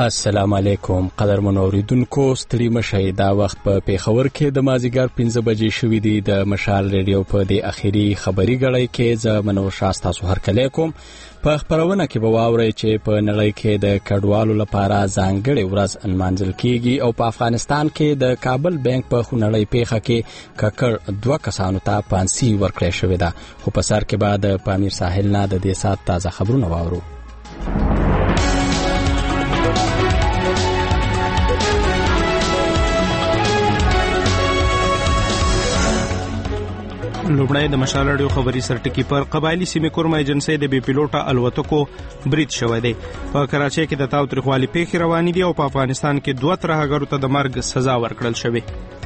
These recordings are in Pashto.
السلام علیکم قدرمن اوریدونکو، ستړي مشئ. دا وخت په پیښور کې د مازیګر 15 بجې شوې دي. د مشال ریډیو په دې اخیری خبري غړی کې زه منور شاه تاسو هرکلی کوم. په خبرونه کې به واورئ چې په نړۍ کې د کډوالو لپاره ځانګړې ورځ نمانځل کیږي او په افغانستان کې د کابل بانک په خونړۍ پیښه کې ککړ 2 کسانو ته پانسي ورکړې شوې ده. خو په سر کې به د پامیر ساحل نه د دې سات تازه خبرونه واورو. لومړی د مشال راډیو خبري سرټکی پر قبایلی سیمې کورما ایجنسی د بي پیلوټه الوتکو برید شوی دی. په کراچۍ کې د تاوتریخوالي پیښې روانې دي او په افغانستان کې 2 ترهګرو ته د مرګ سزا ورکړل شوې.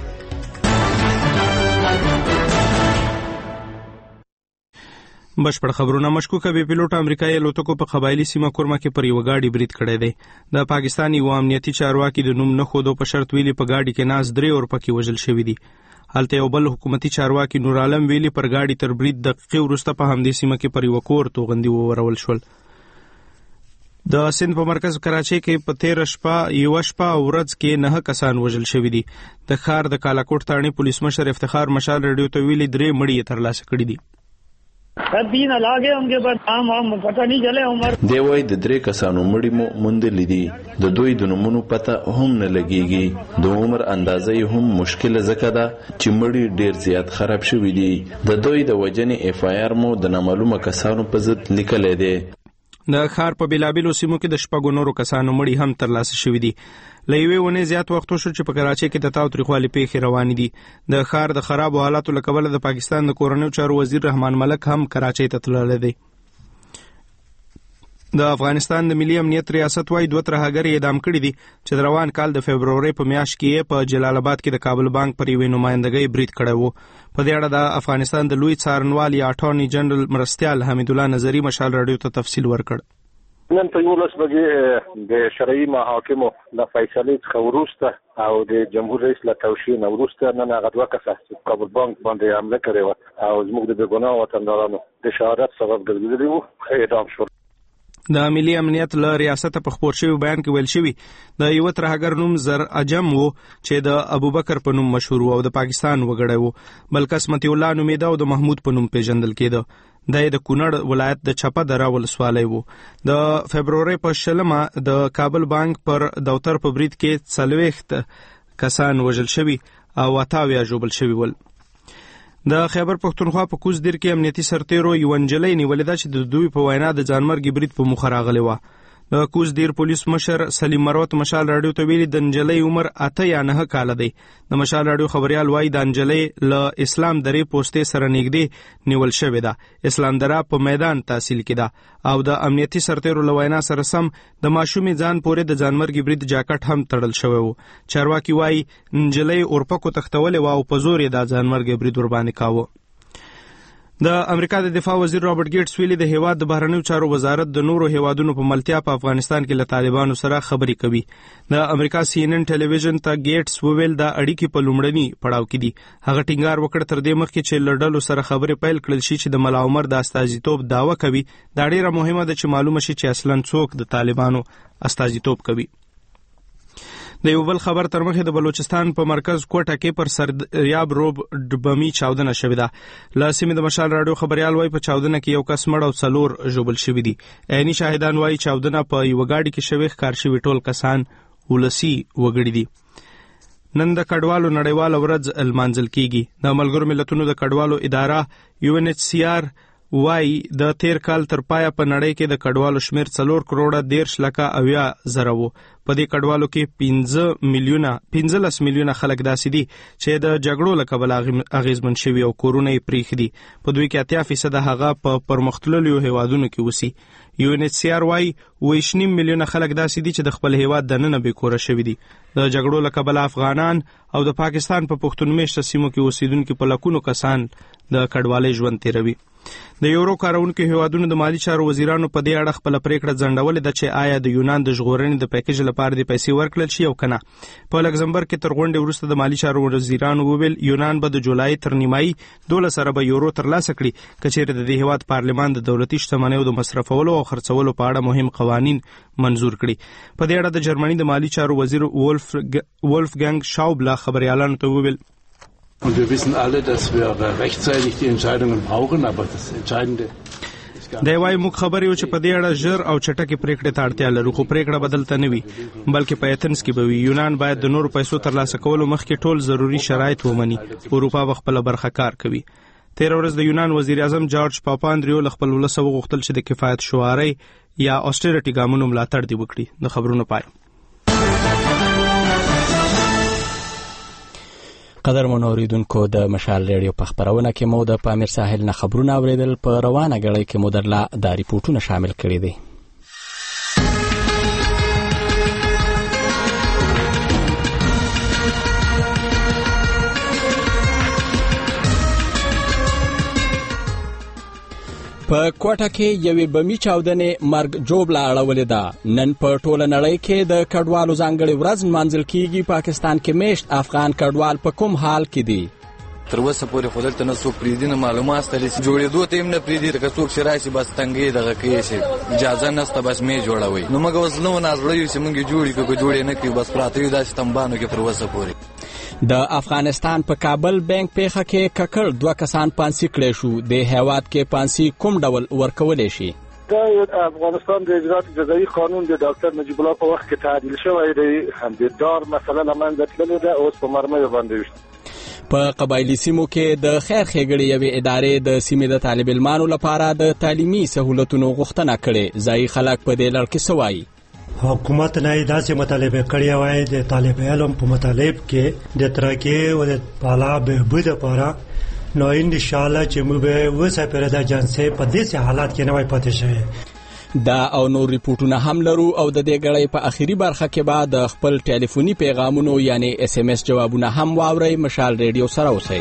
بشپړ خبرونه. مشکوکه بي پیلوټه امریکایي الوتکو په قبایلی سیمه کورما کې پر یو غاډي برید کړی دی. د پاکستان یو امنیتي چارواکي د نوم نه خودو په شرط ویلي په غاډي کې ناز 3 اور پکې وژل شوی دي. هلته یو بل حکومتي چارواکي نور عالم ویلي پر غاډي تر برید دقیقې وروسته په همدې سیمه کې پر یو کور توغندي وورول شول. د سند په مرکز کراچۍ کې په 13 شپه ورځ کې 9 کسان وژل شوي دي. د ښار د کالاکوټ تاڼې پولیس مشر افتخار مشال ریډیو ته ویلي 3 مړي یې ترلاسه کړي دي. دی وای د 3 کسانو مړي مو موندلې دي. د دوی د نومونو پته هم نه لګيږي. د عمر اندازې هم مشکله ځکه ده چې مړي ډیر زیات خراب شوي دي. د دوی د وجنې اف آی آر مو د نامعلومه کسانو په ضد لیکلې ده. د ښار په بیلابیلو سیمو کې د 6 نورو کسانو مړي هم ترلاسه شوي دي. له یوې ونې زیات وخت شو چې په کراچۍ کې د تاوتریخوالي پیښې روانې دي. د ښار د خرابو حالاتو له کبله د پاکستان د کورنیو چارو وزیر رحمان ملک هم کراچۍ ته تللی دی. د افغانستان د ملي امنیت ریاست وايي 2 ترهګر اعدام کړي دي چې د روان کال د فبرورۍ په میاشت کې په جلال آباد کې د کابل بانک پر یوې نمایندګۍ برید کړی وو. په دې اړه د افغانستان د لوی څارنوال یا اټارنی جنرال مرستیال حمید الله نظری مشال راډیو ته تفصیل ورکړ. نن په 11 بجې د شرعي محاکمو د فیصلې څخه وروسته او د جمهور رئیس له توشیح نه وروسته نن هغه 2 کسان چې کابل بانک باندې حمله کړې وه او زموږ د بېګناه وطندارانو د شهادت سبب ګرځېدلي وو اعدام شول. د ملي امنیت له ریاست په خبر شوی بیان کې ویل شوی د یو ترهګر نوم زر اجم وو چې د ابوبکر په نوم مشهور وو او د پاکستان وګړی وو. بل قسمت الله نومیده او د محمود په نوم پیژندل کېده. د کونړ ولایت د چپه دره ولسوالۍ وو. د فبرورۍ په 20 د کابل بانک پر دفتر په برید کې 40 کسان وژل شوي او 28 ژوبل شوي ول. د خیبر پښتونخوا په کوز دیر کې امنیتي سرتیرو یو انجلۍ نیولې ده چې د دوی په وینا د ځانمرګي برید په مخه راغلی وه. د کوز دیر پولیس مشر سلیم مروت مشال راډیو ته ویلي د انجلۍ عمر 8 یا 9 کاله دی. د مشال راډیو خبريال وایي د انجلۍ له اسلام درې پوسټې سره نږدې نیول شوې ده. اسلام دره په میدان تحصیل کې ده او د امنیتي سرتیرو له وینا سره سم د ماشومې ځان پورې د ځانمرګي برید جاکټ هم تړل شوی وو. چارواکي وایي انجلۍ اورپکو تختولې وه او په زور یې د ځانمرګي برید ورباندې کاوه. د امریکا د دفاع وزیر رابرټ ګیټس ویلي د هیواد د بهرنیو چارو وزارت د نورو هیوادونو په ملتیا په افغانستان کې له طالبانو سره خبرې کوي. د امریکا CNN ټلویزیون ته ګیټس وویل د اړیکې په لومړني پړاو کې دي. هغه ټینګار وکړ تر دې مخکې چې له ډلو سره خبرې پیل کړل شي چې د ملا عمر د استازیتوب دعوه کوي. دا ډیره مهمه ده چې معلومه شي چې اصلا څوک د طالبانو استازیتوب کوي. د یو بل خبر تر مخه د بلوچستان په مرکز کوټه کې پر سردریاب روب بمي چاودنه شوې ده. له سیمې د مشال راډیو خبريال وایي په چاودنه کې یو کس مړ او 4 ژوبل شوي دي. عیني شاهدان وایي چاودنه په یو غاډي کې شوی ښکار شوي ټول کسان ولسی وګړي دي. نن د کډوالو نړیواله ورځ لمانځل کیږي. د ملګرو ملتونو د کډوالو اداره UNHCR وای د 13 کال تر پایا په نړۍ کې د کډوالو شمیر 4 کروڑه 13 لکه 80 وو. په دې کډوالو کې 15 میلیونه خلک داسې دي چې د جګړو له کبله اغیزمن شوي او کورونه یې پریښي دي. په دوی کې 80% هغه په پرمختللو هیوادونو کې اوسي. UNHCR وای 2.5 میلیونه خلک داسې دي چې د خپل هیواد دننه بې کوره شوي دي. د جګړو له کبله افغانان او د پاکستان په پښتون میشته سیمو کې اوسیدونکي په لکونو کسان د کډوالۍ ژوند تیروي. د یورو کارونکو هیوادونو د مالی چارو وزیرانو په دې اړه خپل پریکړه ځنډولې ده چې آیا د یونان د ژغورنې د پیکیج لپاره د پیسې ورکړل شي او کنه. په لکزمبرګ کې تر غونډې وروسته د مالی چارو وزیرانو وویل یونان به د جولای تر نیمایي 12 اربه یورو ترلاسه کړي کچېرې د دې هیواد پارلمان د دولتي شتمنیو د مصرفولو او خرڅولو په اړه مهم قوانین منظور کړي. په دې اړه د جرمني د مالی چارو وزیر وولفګنګ شاوبله خبريالانو ته وویل Und wir wissen alle, dass wir rechtzeitig die Entscheidungen brauchen, aber das Entscheidende دی وايي موږ خبرې یو چې په دې اړه ژر او چټکې پریکړې ته اړتیا لرو خو پریکړه بدلته نه وي بلکې په ایتنز کې به وي. یونان باید د نورو پیسو ترلاسه کولو مخکې ټول ضروري شرایط ومني. اروپا به خپله برخه کار کوي. تېره ورځ د یونان وزیر اعظم جارج پاپاندریو له خپل ولس وغوښتل چې د کفایت شعارۍ یا آسټریټي ګامونو ملاتړ دې وکړي. د خبرونو پای. قدرمن اوریدونکو د مشال ریډیو په خبرونه کې مو د پامیر ساحل نه خبرونه اوریدل. په روانه غړي کې مو درلا د ریپورتونو شامل کړي دي. په کوټه کې یوې بمي چاودنې مرګ جوړه اړولې ده. نن په ټوله نړۍ کې د کډوالو ځانګړي ورځ منځل کیږي. پاکستان کې میشت افغان کډوال په کوم حال کې دي؟ تر اوسه پورې خو دلته نه څوک پرېږدي نه معلومات ستړي جوړېدو ته هم نه پرېږدي که څوک چې راشي بس تنګې دغه کوي شي اجازه نشته بس مې جوړوي. نو موږ اوس نه نازړه یو چې موږ جوړې کړو که جوړې نه کړو بس پراته یو داسې تنبانو کې تر اوسه پورې. د افغانستان په کابل بانک پیښه کې ککړ 2 کسان پانسي کړي شو. د هیواد کې پانسي کوم ډول ورکولې شي؟ د افغانستان د اجرات جزایي قانون د ډاکټر نجیب الله په وخت کې تعدیل شوی دی. همدار مثلا لمنځه تللې ده اوس په مرمۍ باندې وشته. په قبایلی سیمو کې د خیر ښېګړې یوې ادارې د سیمې د طالب علمانو لپاره د تعلیمي سهولتونو غوښتنه کړې. ځایي خلک په دې لړ کې څه وایي؟ حکومت نه داسې مطالبه کړی وای د طالب علم په مطالب کې د ترقی او د بالا بهبود لپاره نو ان شاء الله چې موږ به وسه پر د جنسه په دې حالات کې نه وای پاتې شي. دا او نور ریپورتونه هم لرو او د دې غړې په اخیری برخه کې بعد خپل ټلیفوني پیغامونو یعنی SMS جوابونه هم واورئ. مشال ریډیو سره اوسئ.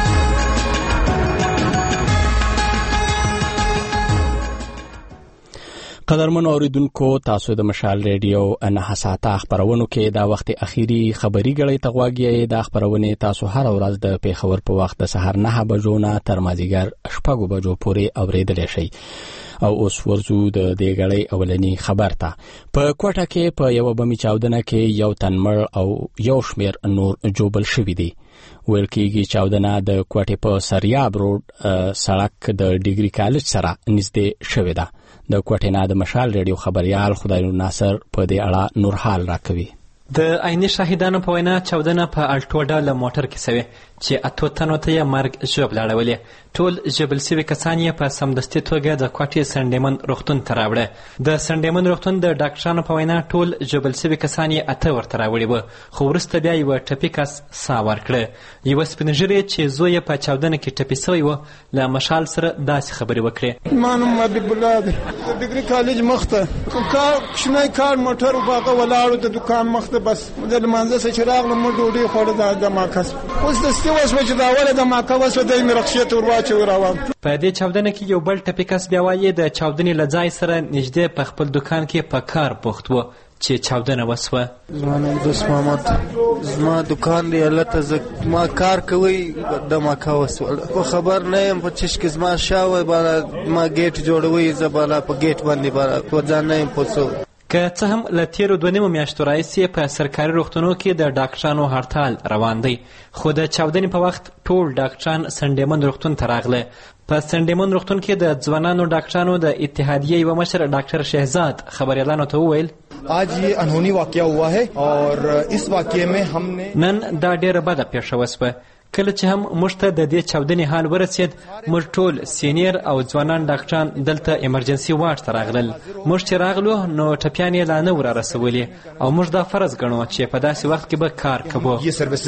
قدرمن اوریدونکو تاسو د مشال ریډیو نه ساعته خبرونو کې دا وخت اخیری خبري غړې تغواګي. د خبرونه تاسو هر ورځ د پیښور په وخت د سحر 9 بجو نه تر مازیګر 6 بجو پورې اوریدل شي. او اوس ورزو د دې غړې اولنی خبر ته. په کوټه کې په یو بمي چاودنه کې یو تن مړ او یو شمیر نور جوبل شوی دی. ویل کېږي چاودنه د کوټې په سریاب روډ سړک د ډیګري کالج سره نږدې شوې ده. د کوټې نه د مشال ریډیو خبريال خدای نور ناصر په دې اړه نور حال راکوي. د عیني شاهدانو په وینا چاودنه په الټو ډاله موټر کې شوې چې 8 تنو ته مرګ ژوبل اړولې. ټول ژوبل شوي کسان یې په سمدستي توګه د کوټې سنډیمن روغتون ته راوړه. د سنډیمن روغتون د ډاکټرانو په وینا ټول ژوبل شوي کسان یې 8 ورته راوړي وو خو وروسته بیا یو ټپي کس ساه ورکړه. یو سپین ږیری چې زوی یې په چاودنه کې ټپي شوی و له مشال سره داسې خبرې وکړې. ما نوم حبیب الله دی. د ډیګري کالج مخته کار شنه کار موټر باغه ولاړو د دکان مخته بس د لمانځه سره چې راغلم مو ډوډۍ خوړه د ماکس اوس د ستې وسوه چې دا وله د ماکا وسوه د مې رخصت ورواچو روان. په دې چاودنه کې یو بل ټپي کس بیا وایي د چاودنې له ځای سره نږدې په خپل دکان کې په کار بوخت و چې چاودنه وسوه. زما نوم دوست محمد زما دکان دی هلته ما کار کوي د ماکا وسوه خو خبر نه یم په چش کې زما شاوه بالا ما ګیټ جوړوي زه بالا په ګیټ باندې بالا په ځان نه یم پوسو. که څه هم له تیرو 2 میاشتو راهیسې په سرکاري روغتونو کې د ډاکټرانو هړتال روان دی خو د چاودنې په وخت ټول ډاکټران سنډیمن روغتون ته راغله. په سنډیمن روغتون کې د ځوانانو ډاکټرانو د اتحادیې یو مشر ډاکټر شهزاد خبريالانو ته وویل आज ये अनहोनी वाकया हुआ है और इस वाकये में हमने نن دا ډیره بده پیښه وسوه. کله چې هم موږ ته د دې چاودنې حال ورسید موږ ټول سینیر او ځوانان ډاکټران دلته ایمرجنسي وارډ ته راغلل. موږ چې راغلو نو ټپیان یې لا نه ور رسولي او موږ دا فرض ګڼو چې په داسې وخت کې به کار کوو.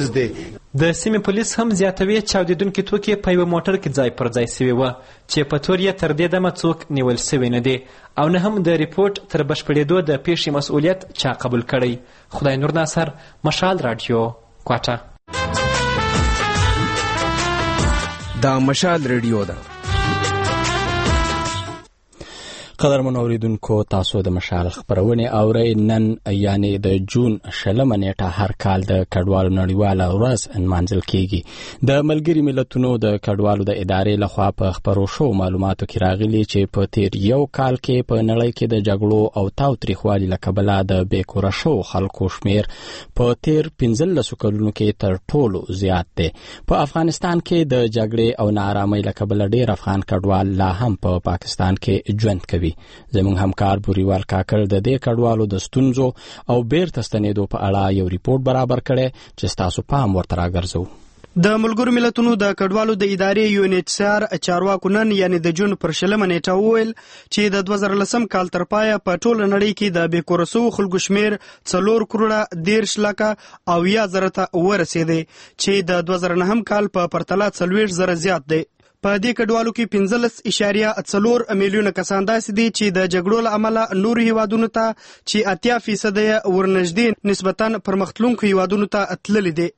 د سیمې پولیس هم زیاتوي چاودیدونکي توکي په یو موټر کې ځای پر ځای شوي وه چې په تور یې تر دې دمه څوک نیول شوی نه دی او نه هم د ریپورټ تر بشپړېدو د پیښې مسؤلیت چا قبول کړی. خدای نور ناصر مشال رادیو کوټه. دا مشال ریډیو ده. قدرمن اوریدونکو تاسو د مشال خبرونه اورئ. نن یعنی د جون 20 نیټه هر کال د کډوالو نړیواله ورځ نمانځل کیږي. د ملګری ملتونو د کډوالو د ادارې لخوا په خبرو شو معلوماتو کې راغلي چې په تیر یو کال کې په نړۍ کې د جګړو او تاوتریخوالي له کبله د بیکوره شو خلکو شمیر په تیر 15 کلونو کې تر ټولو زیات دی. په افغانستان کې د جګړې او ناارامۍ له کبله ډېر افغان کډوال لا هم په پاکستان کې ژوند کوي. زموږ همکار بوریوال کاکړ د دې کډوالو د ستونزو او بیرته ستنېدو په اړه یو ریپورت برابر کړی چې ستاسو پام ورته راګرځو. د ملګرو ملتونو د کډوالو د ادارې UNHCR چارواکو نن یعنی د جون 20 نیټه وویل چې د 2010 کال تر پایه په ټوله نړۍ کې د بیکوره شوو خلکو شمیر 4 کروڑه 13 لکه او 1000 ته ورسېدی چې د 2009 کال په پرتله 40 زره زیات دی. په دې کډوالو کې 15.4 میلیونه کسان داسې دي چې د جګړو له امله نور هیوادونو ته چې 80% ورنږدې نسبتاً پرمختلونکو هیوادونو ته تللي دي.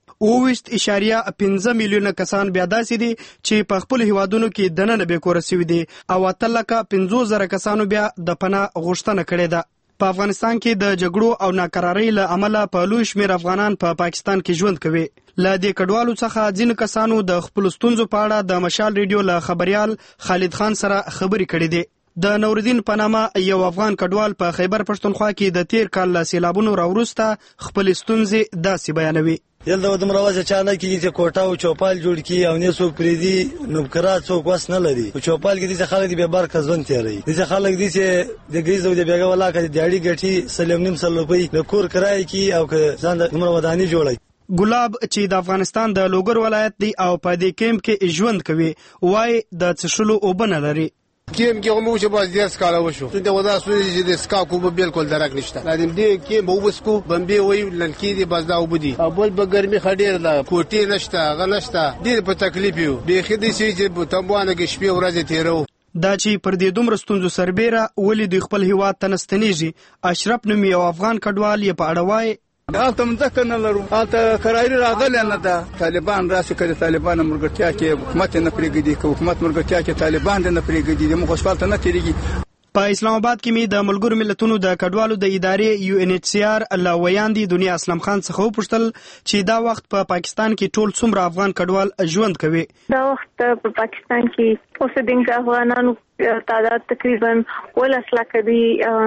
20.5 میلیونه کسان بیا داسې دي چې په خپل هیوادونو کې دننه بیکوره شوي دي او 8,50,000 کسانو بیا د پناه غوښتنه کړې ده. په افغانستان کې د جګړو او ناکرارۍ له امله په لوی شمېر افغانان په پاکستان کې ژوند کوي. له دې کډوالو څخه ځینو کسانو د خپل ستونزو په اړه د مشال ریډیو له خبريال خالد خان سره خبرې کړې دي. د نوردین پنامه یو افغان کډوال په خیبر پښتونخوا کې د تیر کال له سیلابونو راوروسته خپل ستونزې داسې بیانوي. یل د ودم راوځه چانه کې چې کوټه او چوپال جوړ کی او نه څوک پریدي نوکرا څوک واس نه لري. په چوپال کې د خلک به بار کزون تیری د خلک دي چې د ګریز او د بیګه ولا کې د اړي ګټي سلیم نیم سلوپي د کور کرای کی او ځان د عمر ودانی جوړي. ګلاب چې د افغانستان د لوګر ولایت دی او په دې کیمپ کې ژوند کوي وای د څښلو اوبه نه لري. کیم کې هم چې باز ډیر سکاله وشو د ودا سوري چې د سکا کو به بالکل درک نشته. لازم دی کې به وسکو بمبي وای لنکی دی باز دا وبدي اول به ګرمي خډیر دا کوټي نشته غنشته ډیر په تکلیف یو به خدي چې په تموانه کې شپه ورځ تیرو. دا چې پر دې دومره ستونزو سربېره ولې د خپل هیواد ته نستنیږي. اشرف نوم یو افغان کډوال یې په اړه وای هلته مځکه نه لرو، هلته کرایي راغلی نه ده. طالبان راشي که د طالبان ملګرتیا کې حکومت نه پرېږدي، که حکومت ملګرتیا کې طالبان نه پرېږدي موږ خوشحاله نه تېرېږي. په اسلام آباد کې می د ملګرو ملتونو د کډوالو د ادارې UNHCR الله ویاندي دنیا اسلام خان څخه وپوښتل چې دا وخت په پاکستان کې ټول څومره افغان کډوال ژوند کوي. دا وخت په پاکستان کې اوسېدونکو افغانانو تعداد تقریبا 10 لک دی.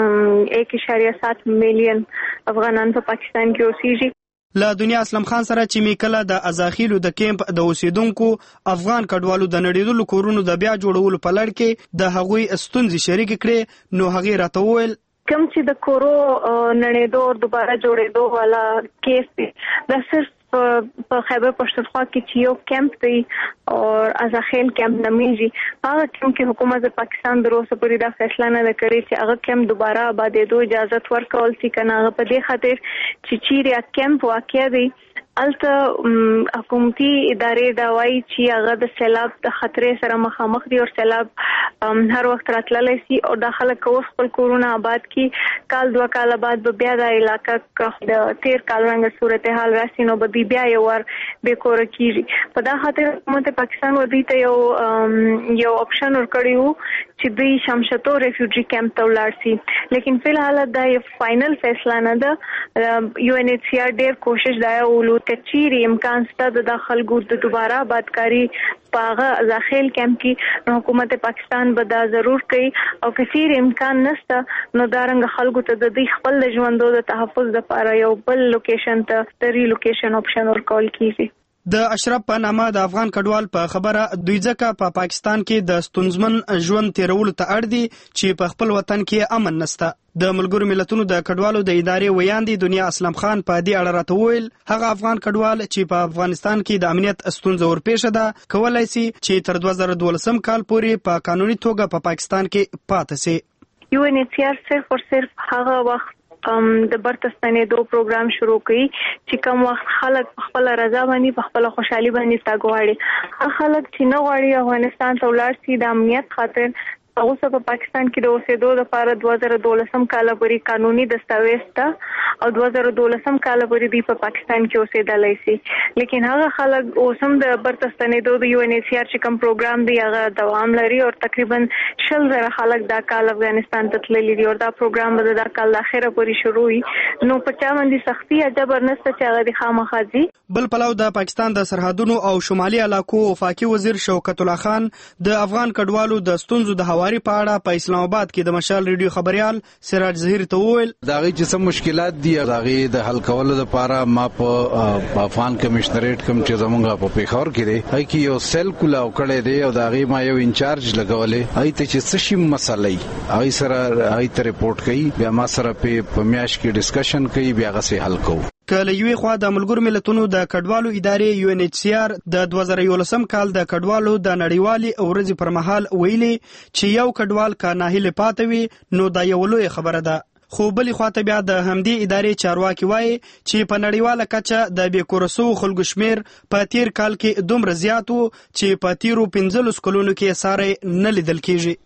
1.7 میلیون افغانان په پاکستان کې اوسېږي. له دنیا اسلام خان سره چې میکله د ازاخیلو د کیمپ د اوسیدونکو افغان کډوالو د نړیدلو کورونو د بیا جوړولو په لړ کې د هغوی ستونزې شریک کړې نو هغه راته وویل کوم چې د کورو نړیدو او دوباره جوړېدو والا کیس دی دا صرف په خیبر پښتونخوا کې چې یو کیمپ دی او ازاخیل کیمپ نمیږي هغه کیمپ کې حکومت پاکستان د روسو پرې دا فیصله نه کړې چې هغه کیمپ دوباره آبادېدو اجازه ورکول شي کنه. هغه په دې خاطر چې چیرې کیمپ واقع دی الته حکومتي ادارې دا وایي چې هغه د سیلاب د خطرې سره مخامخ دي او سیلاب هر وخت راتللی شي او دا خلک اوس خپل کورونه آباد کی کال 2 کال بعد به بیا د علاقه د تیر کال رنګ صورتحال راشي نو به بیا یو ور بیکوره کیږي. په دا خاطر حکومت پاکستان ودی ته یو اپشن ورکړی وو چې دوی شمشتو ریفیوجی کیمپ ته ولاړ شي لیکن فلحال دا یو فائنل فیصله نه ده. UNHCR ډېر کوشش دا ولو تچيري امکان ست د خلکو د دوباره آبادکاری پاغه ازاخیل کیمپ کې حکومت پاکستان به دا ضرور کوي او کثیر امکان نشته نو دارنګ خلکو ته د خپل ژوندو د تحفظ لپاره یو بل لوکیشن ته ریلوکیشن اپشن ورکول کیږي. د اشرف په نامه د افغان کډوال په خبره دوی ځکه په پاکستان کې د ستونزمن ژوند تیرولو ته اړ دي چې په خپل وطن کې امن نشته. د ملګرو ملتونو د کډوالو د ادارې ویاندي دنیا اسلام خان په دې اړه راته وویل هغه افغان کډوال چې په افغانستان کې د امنیت ستونزه ورپېښه ده کولای شي چې تر 2012 کال پورې په قانوني توګه په پاکستان کې پاتې شي. UNHCR صرف هغه وخت د برتستانېدو پروګرام شروع کړي چې کوم وخت خلک خپل رضا باندې په خپل خوشحالي باندې تاګ غواړي. خلک چې نه غواړي افغانستان ته ولاړ شي د امنیت خاطر اوس په پاکستان کې د اوسېدو لپاره 2012 کال پورې قانوني دستاویز ته او 2012 کال پورې دی په پاکستان کې اوسېدلای شي. لیکن هغه خلک اوس هم د برتستنېدو د UNHCR چې کوم پروګرام دی هغه دوام لري او تقریبا 100,000 خلک دا کال افغانستان ته تللي دي او دا پروګرام به د کال اخره پورې شروع وي. نو په چا باندې سختي جبر نشته چې هغه د خامخا دي. بل پلو د پاکستان د سرحدونو او شمالي علاقو وفاقي وزیر شوکت الله خان د افغان کډوالو د ستونزو د هواري په اړه په اسلام آباد کې د مشال ریډیو خبريال سراج ظهیر ته وویل دا غي چې سم مشکلات دي هغه د حل کولو لپاره ما په افغان کمشنریټ کوم چې زمونږ په پیښور کې دی هي کې یو سیل کولاو کړی دی او دا غي ما یو انچارج لګولې هي ته چې څه شي مسلې هي سره هي ته ریپورت کوي بیا ما سره په میاش کې ډسکشن کوي بیا غسه حل کوو. کله یوې خوا د ملګرو ملتونو د کډوالو ادارې UNHCR د 2011 کال د کډوالو د نړیوالي ورځې پر مهال ویلي چې یو کډوال کا ناهیله پاتوي نو دا یو لوی خبره ده. خو بلې خواته بیا د همدې ادارې چارواکي وایي چې په نړیواله کچه د بیکورسو خلکو شمیر په تیر کال کې دومره زیات وو چې په تیرو 15 کلونو کې ساري نه لیدل کیږي.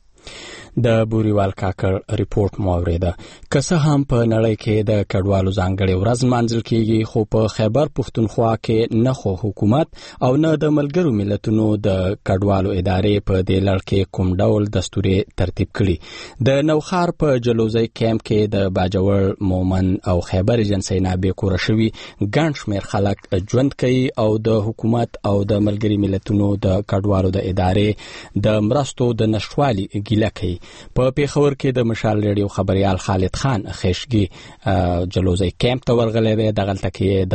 د بوریوال کاکړ ریپورت مو اوریده. که څه هم په نړۍ کې د کډوالو ځانګړې ورځ مانځل کیږي خو په خیبر پښتونخوا کې نه خو حکومت او نه د ملګرو ملتونو د کډوالو ادارې په دې لړ کې کوم ډول دستوري ترتیب کړي. د نوخار په جلوزي کیمپ کې د باجوړ مومن او خیبر ایجنسی نه به کور شوی ګڼ شمېر خلک ژوند کوي او د حکومت او د ملګري ملتونو د کډوالو د ادارې د مرستو د نشوالي ګیله کوي. په پیښور کې د مشال ریډیو خبريال خالد خان خشګي جلوزي کیمپ ته ورغلی دی. دغلته کې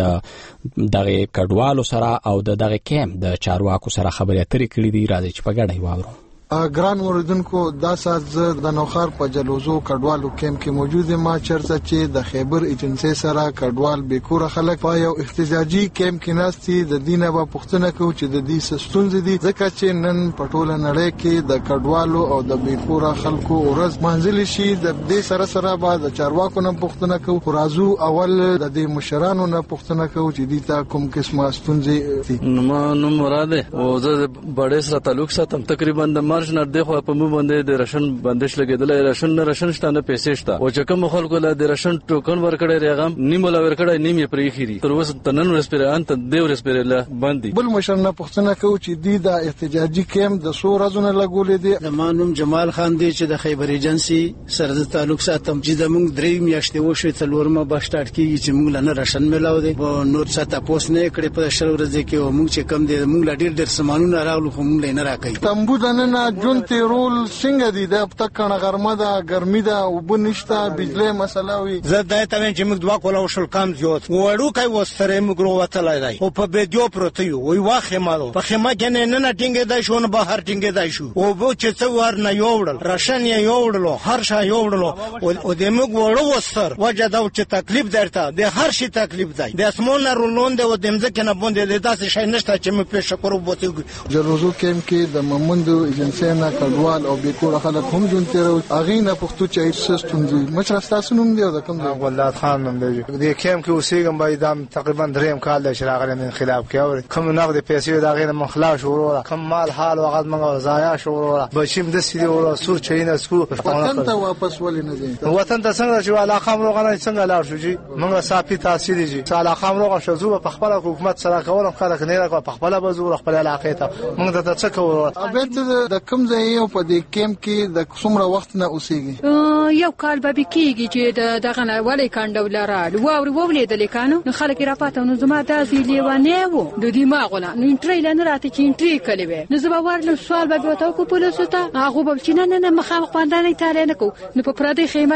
د دغه کډوالو سره او دغه کیمپ د چارواکو سره خبرې اترې کړې دي. راځي چې په ګډه واورو. ګران اوریدونکو دا سات د نوخار په جلوزو کډوالو کیمپ کې موجود ما چرته چې د خیبر ایجنسی سره کډوال بیکوره خلک په یو احتجاجي کیمپ کې ناستي د دینه په پښتنه کو چې د دې ستونزې دي ځکه چې نن په ټوله نړۍ کې د کډوالو او د بیکوره خلکو ورځ منځل شي. د دې سره سره به د چارواکو نه پښتنه کو راځو اول د دې مشرانو نه پښتنه کو چې دې تا کوم قسمه ستونزې نو مراده او زه بڑے سره تعلق ساتم تقریبا د نه د خو په مو باندې د راشن بندش لګیدل راشن شته نه پیسې شته او چې کوم خلکو له د راشن ټوکن ورکړی رغم نیمه لا ورکړی نیمه پرې خيري تر اوسه تنن رسپیران ته دیو رسپیرله باندې بل مشرنه پښتنه کو چې دی د احتجاجي کیمپ د سو رازونه لګولې دي. د مانوم جمال خان دی چې د خیبر ایجنسی سره د تعلق ساتم چې د موږ درې میاشتې وشو تلورمه به سٹارټ کیږي چې موږ لنه راشن ملاو دي او نور ساته پوس نه کړي په شل ورځې کې او موږ چې کم دي موږ ډېر سامانونه راغلو خو موږ نه راکې تمبو دنه جون تیرول څنګه دي د پتکنه غرمه ده ګرمي ده او بنشته بجلی مسله وي. زه دا ته چې موږ دوا کوله شل کم زیات وړو کوي وسره موږ وروتلای دی او په بيدیو پروت یو وی واخه مالو په خمه کې نه ټینګه دی شو نه بهر ټینګه دی شو او بو چې څو ور نه یوړل راشن یې یوړلو هر شا یوړلو او د موږ وړو وسر وجه دا چې تکلیف درته د هر شي تکلیف دی د اسمون رولون دی او د مځکه نه بوند د داسې شي نشته چې موږ په شکر وبوتو. جلوزو کیمپ کې د ممندو ایجنسی نه کډوال او بیکوره خلک هم جون تیرو اغه نه پښتو چې سستوندي مشر تاسو نوم دی د کوم ولات خان نوم دی د کیمپ کې اوسېږم به دام تقریبا دریم کال د شراغله من خلاف کې اور کوم نقد پیسې دا غیر مخلا شروع کوم مال حال وغد منغه ضایع شروع بشیم د سړي او سور چینه سکو وطن ته واپس ولې نه دي وطن ته څنګه چې علاقه مروغه څنګه لاړ شو جی موږ صافي تاثیر دي چې علاقه مروغه شزو په خپل حکومت سره کولم خلک نه راغله په خپل بزور خپل علاقه ته موږ ته څه کوو ابه د کوم ځای په دې کیمپ کې د څومره وخت نه اوسېږي یو کال به کېږي چې دغه نه ولې کاندول راړ وولې د لیکانو نو خلک را پاتې نو زما داسې لیوانه وو د دماغونه نو انټری لنه راته چې انټری کړي وې نو زما ورل سوال به وته کو پولیسو ته هغه به چې نه مخامخ باندې تعالی نه کو نو په پردي خیمه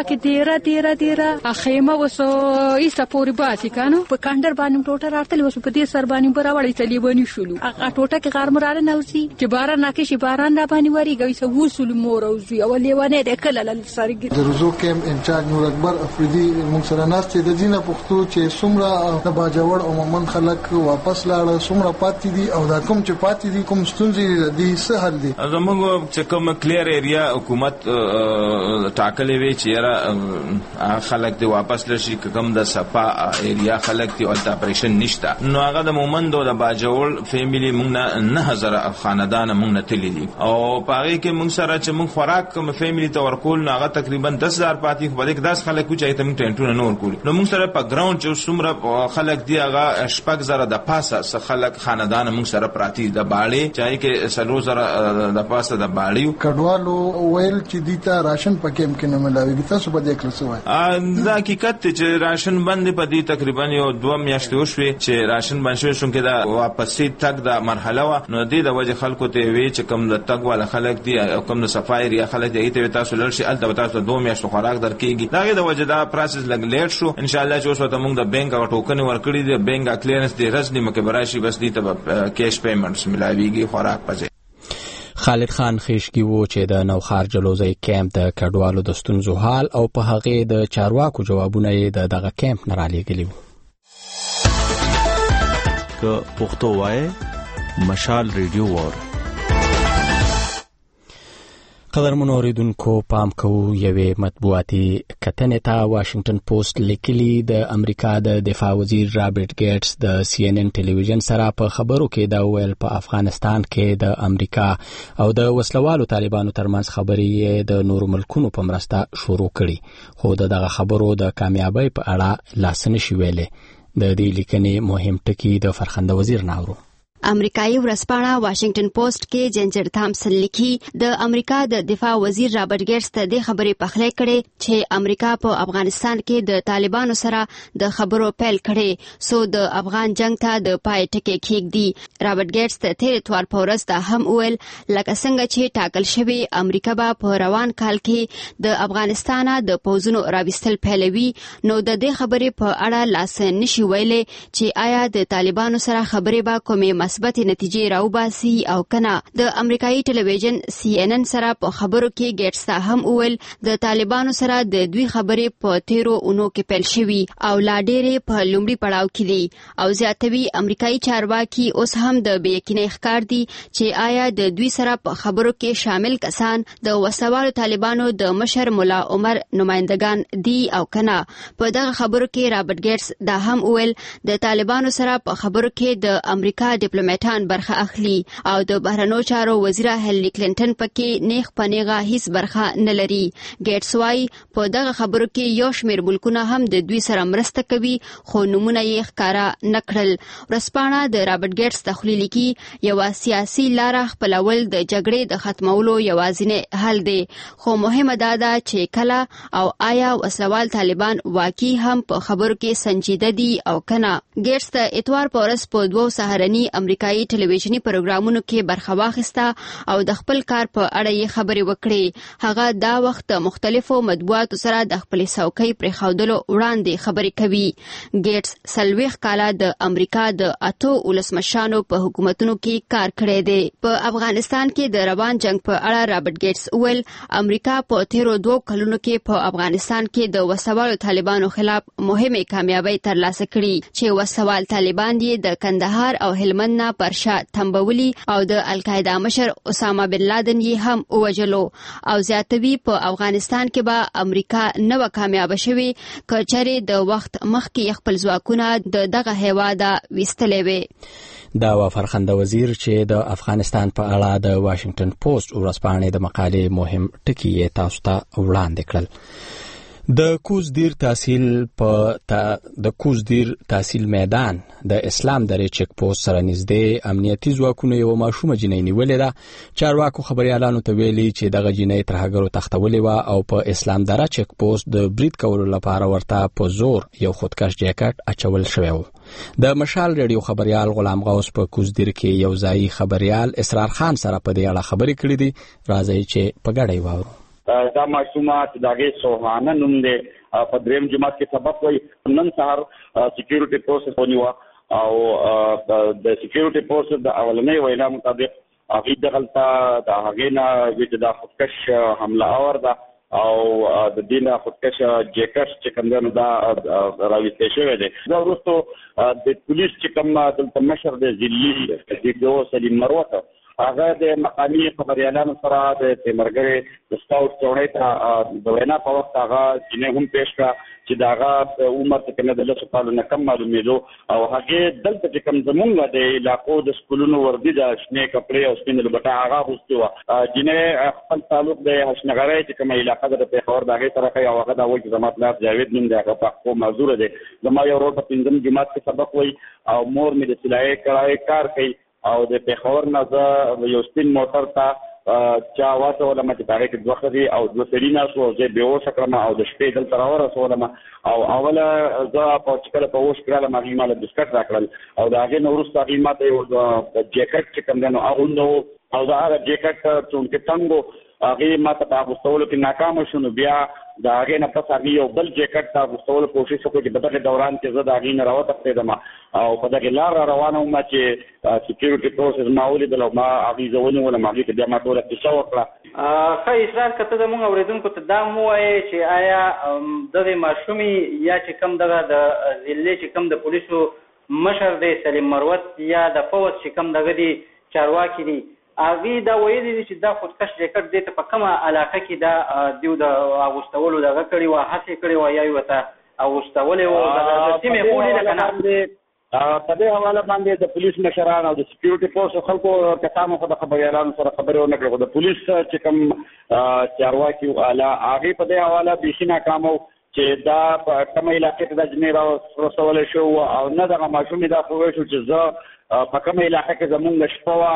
کې ډیره خیمه وسو ایسه پوری باسي کانو په کاندر باندې ټوټه راټل وسو په دې سر باندې براوړې تلیبانی شولو هغه ټوټه کې غرمرانه نوسي چې باران ناکې شي باران را باندې وری ګوي سو وسول مور او زی او لیوانه د کله لل سرګ روزو کیمپ انچارج نور اکبر افریدي موږ سره ناست د دینه پښتو چې څومره د باجوړ عموما خلک واپس لاړ څومره پاتې دي او دا کوم چې پاتې دي کوم ستونزې دي څه حل دي. زموږ چې کوم کلیر ایریا حکومت ټاکلې وی چې یاره خلک دی واپس لشي کوم د صفا ایریا خلک دی او اپریشن نشته نو هغه د مومند او د باجوړ فیملی موږ 9000 خاندان موږ نتلی دي او پاره کې موږ سره چې موږ خوراک کوم فیملی ته ورکول نو هغه تقریبا 10000 پاتې خو بده 10 خلک چې ته موږ ټینټونه نور کول نو موږ سره په ګراوند چې څومره خلک دی هغه شپږ زره د پاسه خلک خاندان موږ سره پراتی د باړې چای کې سلو زره د پاسه د باړیو کډوالو ویل چې دیتا راشن پکې ممکن نه ملاوي تاسو په دې کې څه وایي؟ دا حقیقت چې راشن باندې په دې تقریبا یو 2 میاشتې وشوي چې راشن باندې شو کې دا واپسې تک د مرحله و نو دې د وجه خلکو ته وی چې کم د تک والا خلک دي او کم د صفای یا خلک دي ته تاسو لرشي ال تاسو 2 میاشتې خوراک درکېږي دا د وجه دا پروسس لګ لیټ شو ان شاء الله چې اوس ته موږ د بانک او ټوکن ورکړي دي بانک کلیرنس دي رسمي مکبراشي بس دي ته کیش پیمنټس ملاويږي خوراک پځه. خالد خان خیشکی وو چې د نوخار جلوزی کیمپ د کډوالو د ستونزو حال او په هغه د چارواکو جوابونه یې دغه کیمپ نه را لېږلي وو. که پښتو وای مشال ریډیو وار قدرمنو اوریدونکو پام کوو یوې مطبوعاتي کتنې ته واشنگټن پوسټ لیکلي د امریکا د دفاع وزیر رابرټ ګیټس د CNN ټلویزیون سره په خبرو کې دا ویل په افغانستان کې د امریکا او د وسلوالو طالبانو ترمنځ خبرې د نورو ملکونو په مرسته شروع کړي خو دغه خبرو د کامیابی په اړه لاس نه شي ویلې. د دې لیکنې مهم ټکی د فرخنده وزیر ناورو. امریکایي ورځپاڼه واشنگټن پوسټ کې جنجر تامسن لیکي د امریکا د دفاع وزیر رابرټ ګیټس ته د خبرې پخلی کړي چې امریکا په افغانستان کې د طالبانو سره د خبرو پیل کړي سو د افغان جنگ ته د پای ټکی کېږدي. رابرټ ګیټس ته تیر اتوار په ورځ دا هم ویل لکه څنګه چې ټاکل شوی امریکا به په روان کال کې د افغانستان د پوځونو راوستل پیلوي نو د دې خبرې په اړه لاس نشي ویلې چې آیا د طالبانو سره خبرې به کومې مثبت نتیجې راوباسي او کنه. د امریکایي ټلویزیون CNN سره په خبرو کې ګیټس ته هم ویل د طالبانو سره د دوی خبرې په 13 اونو کې پیل شوي او لا ډېرې په لومړي پړاو کې دي او زیاتوي امریکایي چارواکي اوس هم د بې یقینۍ ښکار دي چې آیا د دوی سره په خبرو کې شامل کسان د وسوالو طالبانو د مشر مولا عمر نمائندگان دي او کنه. په دغه خبرو کې رابرټ ګیټس دا هم ویل د طالبانو سره په خبرو کې د امریکا ډیپلوماټان برخه اخلي او د بهرنیو چارو وزیره هیلری کلینټن پکې نیغ پنیغه هیڅ برخه نه لري. ګیټس وايي په دغه خبرو کې یو شمېر ملکونه هم د دوی سره مرسته کوي خو نمونه یې ښکاره نه کړل. ورځپاڼه د رابرټ ګیټس تخلیل لیکي یو سیاسي لاره خپلول د جګړې د ختمولو یوازینی حل دی خو مهمه دا ده چې کله او آیا وسلوال طالبان واقعي هم په خبرو کې سنجیده دي او کنه. ګیټس ته اتوار په ورځ په 2 سهارني امریکایي ټلویزیونی پروګرامونو کې برخه واخیسته او د خپل کار په اړه یې خبرې وکړې. هغه دا وخت مختلفو مطبوعاتو سره د خپل څوکۍ پرېښودلو وړاندې خبرې کوي. ګیټس 40 کاله د امریکا د 8 ولسمشرانو په حکومتونو کې کار کړی دی. په افغانستان کې د روان جنگ په اړه رابرټ ګیټس ویل امریکا په 13 کلونو کې په افغانستان کې د وسوالو طالبانو خلاف مهمه کامیابی ترلاسه کړي چې وسوال طالبان یې د کندهار او هلمند نه پرشا تنبولي او د القاعده مشر اسامه بن لادن یې هم ووجلو او زیاتوي په افغانستان کې به امریکا نو کامیاب شوي کچره د وخت مخکې خپل ځواکونه دغه هیواده وستلې وي. دا فرخنده وزیر چې د افغانستان په اړه د واشنگټن پوسټ ورځپاڼې د مقالې مهم ټکي یې تاسو ته وړاندې کړل. د کوزدیر تحصیل میدان د اسلام درې چک پوسټ سره نږدې امنیتي ځواکونو یو ماشومه جنۍ نیولې ده. چارواکو خبريالانو ته ویلي چې دغه جنۍ تر هغه تختولې و او په اسلام دره چک پوسټ د برید کولو لپاره ورته په زور یو خودکش جاکټ اچول شوی و. د مشال ریډیو خبريال غلام غوث په کوزدیر کې یو ځای خبريال اسرار خان سره په دې اړه خبرې کړې دي. راځي چې په ګډه واورو. دا معلومات دغه سوهانه نوم دی په دریم جماعت کې سبب وي نن سهار سکیورټي پروسس ونیو او د سکیورټي پروسس د اولنې وینا مطابق هغه دغلطه د هغه نه چې د خودکش حمله اور ده او د دینه خودکشه جیکټ چې کوم دا راويستل شوی دی. دا وروسته د پولیس چې کوم دلته مشر د ضلعي د سلیم مروت هغه د مقامي خبريالانو سره د تیمرګری د سکاوټ چوڼې ته د وینا په وخت هغه جنې هم پیش کړه چې داغه عمر ته کنه د 10 کالو نه کم معلومېدو او هغه دلته چې کوم زمونږ د علاقو د سکولونو وردی د شنه کپړې او سپین لبټه هغه غوښتي و جنې خپل تعلق د حشنغری چې کوم علاقې د پیښور دغه طرفه او هغه د وجه زمات لا جاوید نوم دغه په خو معذور دي زما یو ورو په پنځم جماعت کې سبق وای او مور مې د سلای کار کوي او د پیښور نه یو سپین موټر ته چا واته ولا مته دغه کې دوه خدي او دوه سرینا سو زه به و شکرم او د شپې دل تر اوره سولم او اوله زه په چکل په وښ کړل مغي مال بسکټ راکړل او داغه نورس تاغي ماته یو جیکټ چې کوم دنو او نو او دا جیکټ چې څنګه هغه ماته تاسو ټول کې ناکام شونه بیا دا هغه نه پس هغه یو بل جیکټ تاسو ټول کوشش وکړي چې په دغه دوران کې زه دا هغه نه راوته دم او په دغه لار روانه وم چې سکیورټي پروسس ماولې د ما هغه ځونه ولا ما کې بیا ما ټول څه وکړه خې اسرار کته زموږ اوریدونکو ته دا مو وایي چې آیا د ماشومي یا چې کم دغه د ضلع چې کم د پولیسو مشر دی سلیم مروت یا د فوج چې کم دغه دی چارواکي دی اغه دا وایي چې دا خودکش جیکټ دې ته په کومه علاقه کې دا دیو د اغوستولو دغه کړي و هڅه کړي و یا یو ته اغوستولې و د سیمه خولې نه کنه په دې حواله باندې د پولیس مشران او د سکیورټي فورس خلکو کسانو خو د خبريالانو سره خبرونه کړو د پولیس چې کوم چارواکي اعلی هغه په دې حواله بشینا کامو چې دا په کومه علاقې ته د جنیرا رسول شو او نه دغه ماشومې دا خو شو چې زه په کومه علاقې کې زمونږ شپه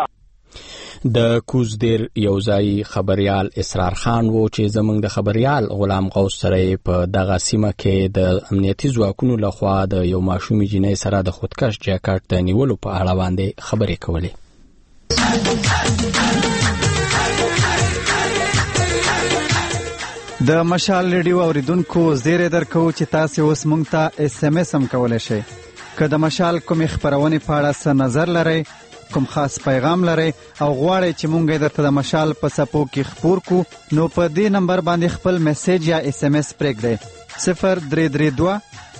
د کوزدیر یوځای خبريال اسرار خان وو چې زمونږ د خبريال غلام غوث سره په دغه سیمه کې د امنیتي ځواکونو لخوا د یو ماشومې جنې سره د خودکش جاکټ د نیولو په اړه باندې خبرې کولې. د مشال ریډیو اوریدونکو زیری درکو چې تاسو اوس مونږ ته SMS هم کولای شئ. که د مشال کوم خبرونه په اړه څه نظر لرئ، کوم خاص پیغام لري او غواړئ چې مونږ درته د مشال په سپو کې خبر کو نو په دې نمبر باندې خپل میسج یا SMS پرېږدئ 0332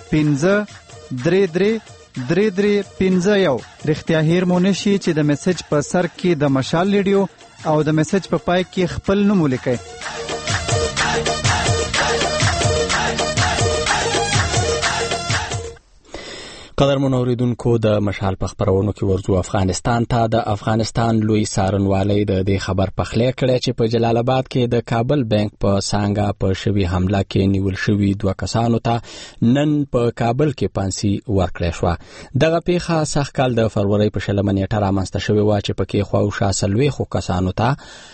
15333351 رښتیا هیر مو نشي چې د میسج په سر کې د مشال ریډیو او د میسج په پای کې خپل نوم ولیکئ. قدرمن اوریدونکو د مشال په خبرونو کې ورځو افغانستان ته د افغانستان لوی سارنوالۍ د دې خبر پخلی کړی چې په جلال آباد کې د کابل بانک په سانګه په شوی حمله کې نیول شوی دوه کسانو ته نن په کابل کې پانسي ورکړی شو. دغه پیښه سخت کال د فروری په 20 نیټه رامنځته شوې و چې پکې خواوشا سلوي خو کسانو ته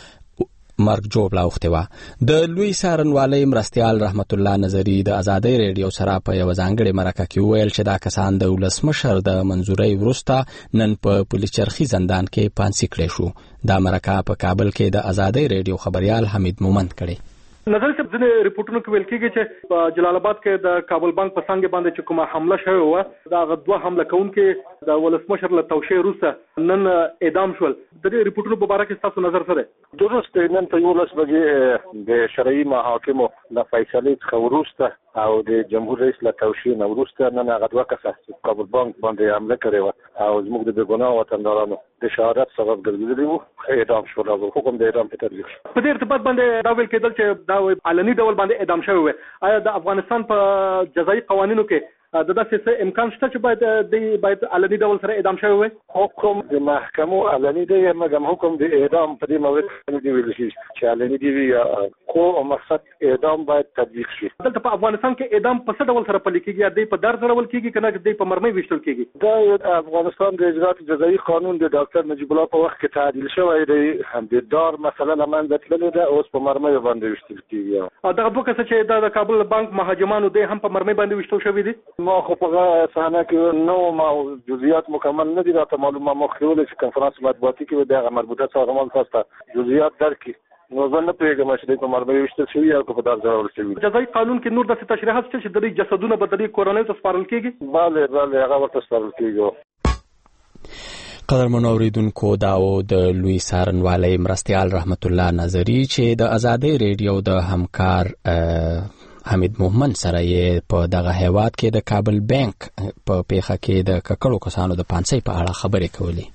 مرګ جوړ لاوخته و. د لوی سارنوالۍ مرستيال رحمت الله نظری د آزادۍ ریډیو سره په یو ځانګړي مرکه کې ویل چې دا کسان د ولسمشر د منزورۍ وروسته نن په پولیس چرخي زندان کې پانسي کړي شو. دا مرکه په کابل کې د آزادۍ ریډیو خبريال حمید مومند کړي. نظر صاحب ځنې ریپورتونو کې ویل کېږي چې په جلال آباد کې د کابل بانک په څنګه باندې چې کومه حمله شوې و دا غدوه حمله کوونکې د ولسمشر له توشیح وروسته نن اعدام شول. د دې ریپورتونو په اړه کې تاسو نظر څه دی؟ درست نن په 11 بجې د شرعي محاکمو د فیصلې څخه وروسته او د جمهور رئیس له توشیح نه وروسته نن غدوه کسه کابل بانک باندې حمله کړې و او زموږ د بېګناه وطندارانو د شهادت سبب ګرځېدلي وو اعدام شول او حکم د اعدام په تطبیق شو. په دې ارتباط باندې دا ویل کېدل چې دا علني ډول باندې اعدام شوی و. آیا د افغانستان په جزایي قوانینو کې د داسې امکان شته چې باید علني ډول سره اعدام شوی وي؟ حکم د محکمو علني دی مګم حکم د اعدام په دې مورد باندې ویل شي چې علني دی خو مقصد اعدام باید تطبیق شي. دلته په افغانستان کې اعدام په څه ډول سره پلي کېږي؟ یا دی په دار ضرول کېږي کنه دی په مرمۍ ویشتل کېږي؟ دا افغانستان د اجرات جزایي قانون د ډاکټر نجیب الله په وخت کې تعدیل شوی دی. هم د دار مسله لمنځه تللې ده اوس په مرمۍ باندې ویشتل کېږي. دغه دوه کسه چې د کابل بانک مهاجمانو دی هم په مرمۍ باندې ویشتل شوی دي. ما خو په صحنه کې نو ما جزئیات مکمل نه دي راته معلومه مخکې چې کنفرانس مطبوعاتي کې دغه مربوطه سازمان تاسو جزئیات درکې نو زه نه پوهېږم چې دوی په مرمۍ ویشتل شوي یا په دار ضرور شوي. جزایي قانون کې نور داسې تشریحات شته چې د دوی جسدونه به د دوی کورنیو ته سپارل کېږي؟ بله هغه ورته سپارل کېږي. قدرمنو اوریدونکو دا و د لوی سارنوالۍ مرستیال رحمت الله نظری چې د آزادۍ ریډیو د همکار حمید مومن سره یې په دغه هیواد کې د کابل بانک په پیښه کې د ککړو کسانو د پانسۍ په اړه خبرې کولې.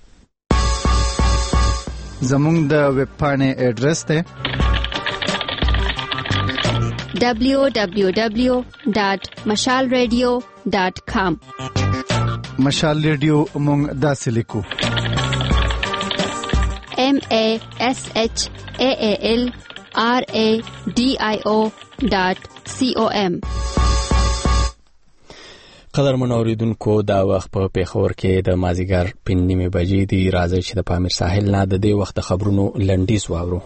زموږ د ویب پاڼې اډرس دی www.mashalradio.com. مشال ریډیو مونږ داسې لیکو MASHAALRADIO.com. قدرمنو اوریدونکو دا وخت په پیښور کې د مازیګر 5:30 بجې دی. راځي چې د پامیر ساحل نه د دې وخت خبرونو لنډیز واورو.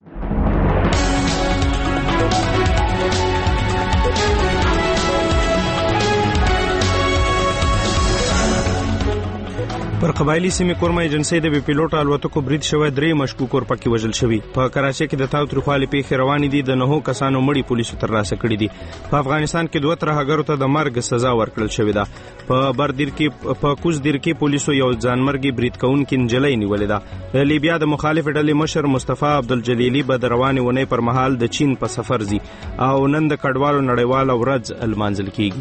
پر قبایلی سیمې کورما ایجنسی د بي پیلوټ الوتکو برید شوی 3 مشکوک ورپکې وژل شوی. په کراچۍ کې د تاوتریخوالي پیښې روانې دي. د 9 کسانو مړي پولیسو ترلاسه کړي دي. په افغانستان کې 2 ترهګرو ته د مرګ سزا ورکړل شوې ده. په بردیر کې په کوزدیر کې پولیسو یو ځانمرګي برید کوونکې نجلۍ نیولې ده. د لیبیا د مخالف ډلې مشر مصطفی عبدالجلیلی به د روانې ونې پر مهال د چین په سفر ځي او نن د کډوالو نړیواله ورځ لمانځل کیږي.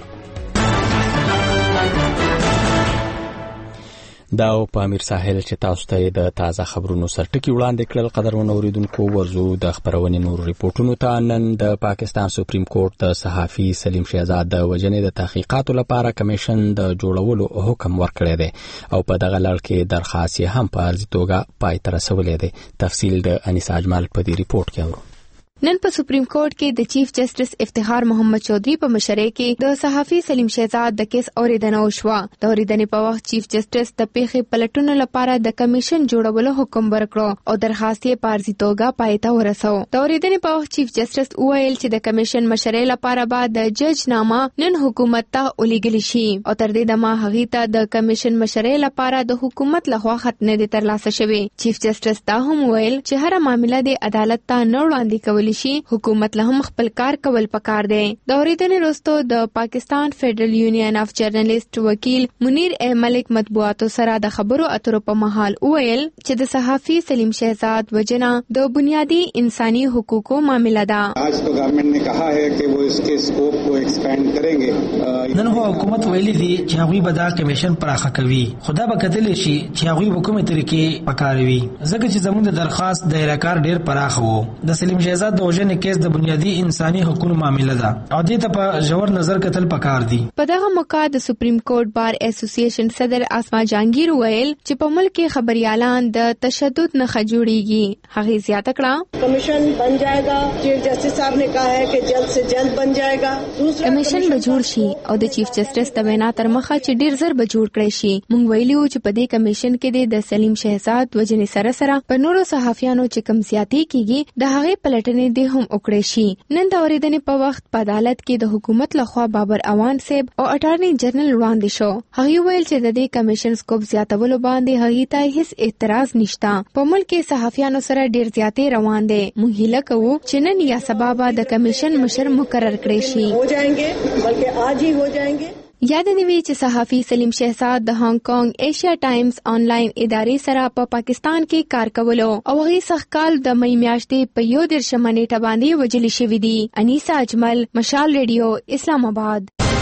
دا او پامیر ساحل چې تاسو ته د تازه خبرونو سرټکی وړاندې کړل. قدرمنو اوریدونکو ورزو د خبرونې نور ریپورتونو ته. نن د پاکستان سپریم کورټ د صحافي سلیم شهزاد د وژنې د تحقیقاتو لپاره کمیشن د جوړولو حکم ورکړی دی او په دغه لړ کې درخواست یې هم په ارزي توګه پای ته رسولی دی. تفصیل د انیس اجمل په دې ریپورت کې اورو. نن په سپریم کورټ کې د چیف جسټس افتخار محمد چودھری په مشرۍ کې د صحافي سلیم شهزاد د کیس اوریدنه وشوه. د اوریدنې په وخت چیف جسټس د پیښې پلټونو لپاره د کمیشن جوړولو حکم ورکړ او درخواست یې په ارزي توګه پای ته ورسو. د اوریدنې په وخت چیف جسټس وویل چې د کمیشن مشرۍ لپاره به د جج نامه نن حکومت ته ولېږل شي او تر دې دمه هغه ته د کمیشن مشرۍ لپاره د حکومت لخوا خط نه دی ترلاسه شوی. چیف جسټس دا هم ویل چې هر معاملې د عدالت ته نه وړاندې کول شي. حکومت له هم خپل کار کول پکار دی. د اوریدنې وروسته د پاکستان فدرل یونین اف جرنالیست وکیل منیر ملک مطبوعاتو سره د خبرو اترو په مهال ویل چې د صحافي سلیم شهزاد وجنه د بنیادی انساني حقوقو معاملہ ده. आज तो गवर्नमेंट ने कहा है कि वो इसके स्कोप को एक्सपेंड करेंगे. نن هو حکومت ویلي دي چې هغوی به دا کمیشن پراخه کوي. خدا به کتلی شي چې هغوی به کومې طریقې پکاروي. ځکه چې زموږ د درخواست دایره کار ډیر پراخ وو. د سلیم شهزاد د وژنې کیس د بنیادی انساني حقوقو معاملہ ده او دې ته په ژور نظر کتل پکار دي. په دغه موقع د سپریم کورټ بار اسوسییشن صدر اسما جهانگیر ویل چې په ملک کې خبريالان د تشدد نه خجوړيږي. هغه زیاته کړه کمیشن بن جائے گا. چیف جسٹس صاحب نے کہا ہے کہ جلد سے جلد بن جائے گا. کمیشن به جوړ شي او د چیف جسټس د وینا تر مخه چې ډیر زر به جوړ کړي شي. مونږ ویلیو چې په دې کمیشن کې د سلیم شهزاد وجنې سره سره په نورو صحافیانو چې کم زیاتی کیږي د هغه پلټنې د هم وکړي شي. نن د اوریدنې په وخت په عدالت کې د حکومت لخوا بابر اوان صاحب او اټارنی جنرال وړاندې شو. هغه ویل چې د دې کمیشن سکوپ زیاتولو باندې هغه ته هیڅ اعتراض نشته. په ملک کې صحافیانو سره ډیر زیاتې روان دي. مونږ هیله کوو چې نن یا سبا به د کمیشن مشر مقرر کړي شي. हो जाएंगे बल्कि आज ही हो जाएंगे. یاد نیوي چې صحافي سلیم شهزاد د هانګ کانګ ایشیا ټایمز آنلاین ادارې سره په پاکستان کې کار کولو او هغه سخکال د مې میاشتې په 11 نیټه باندې وجل شوې دي. انیسا اجمل، مشال ریډیو، اسلام آباد.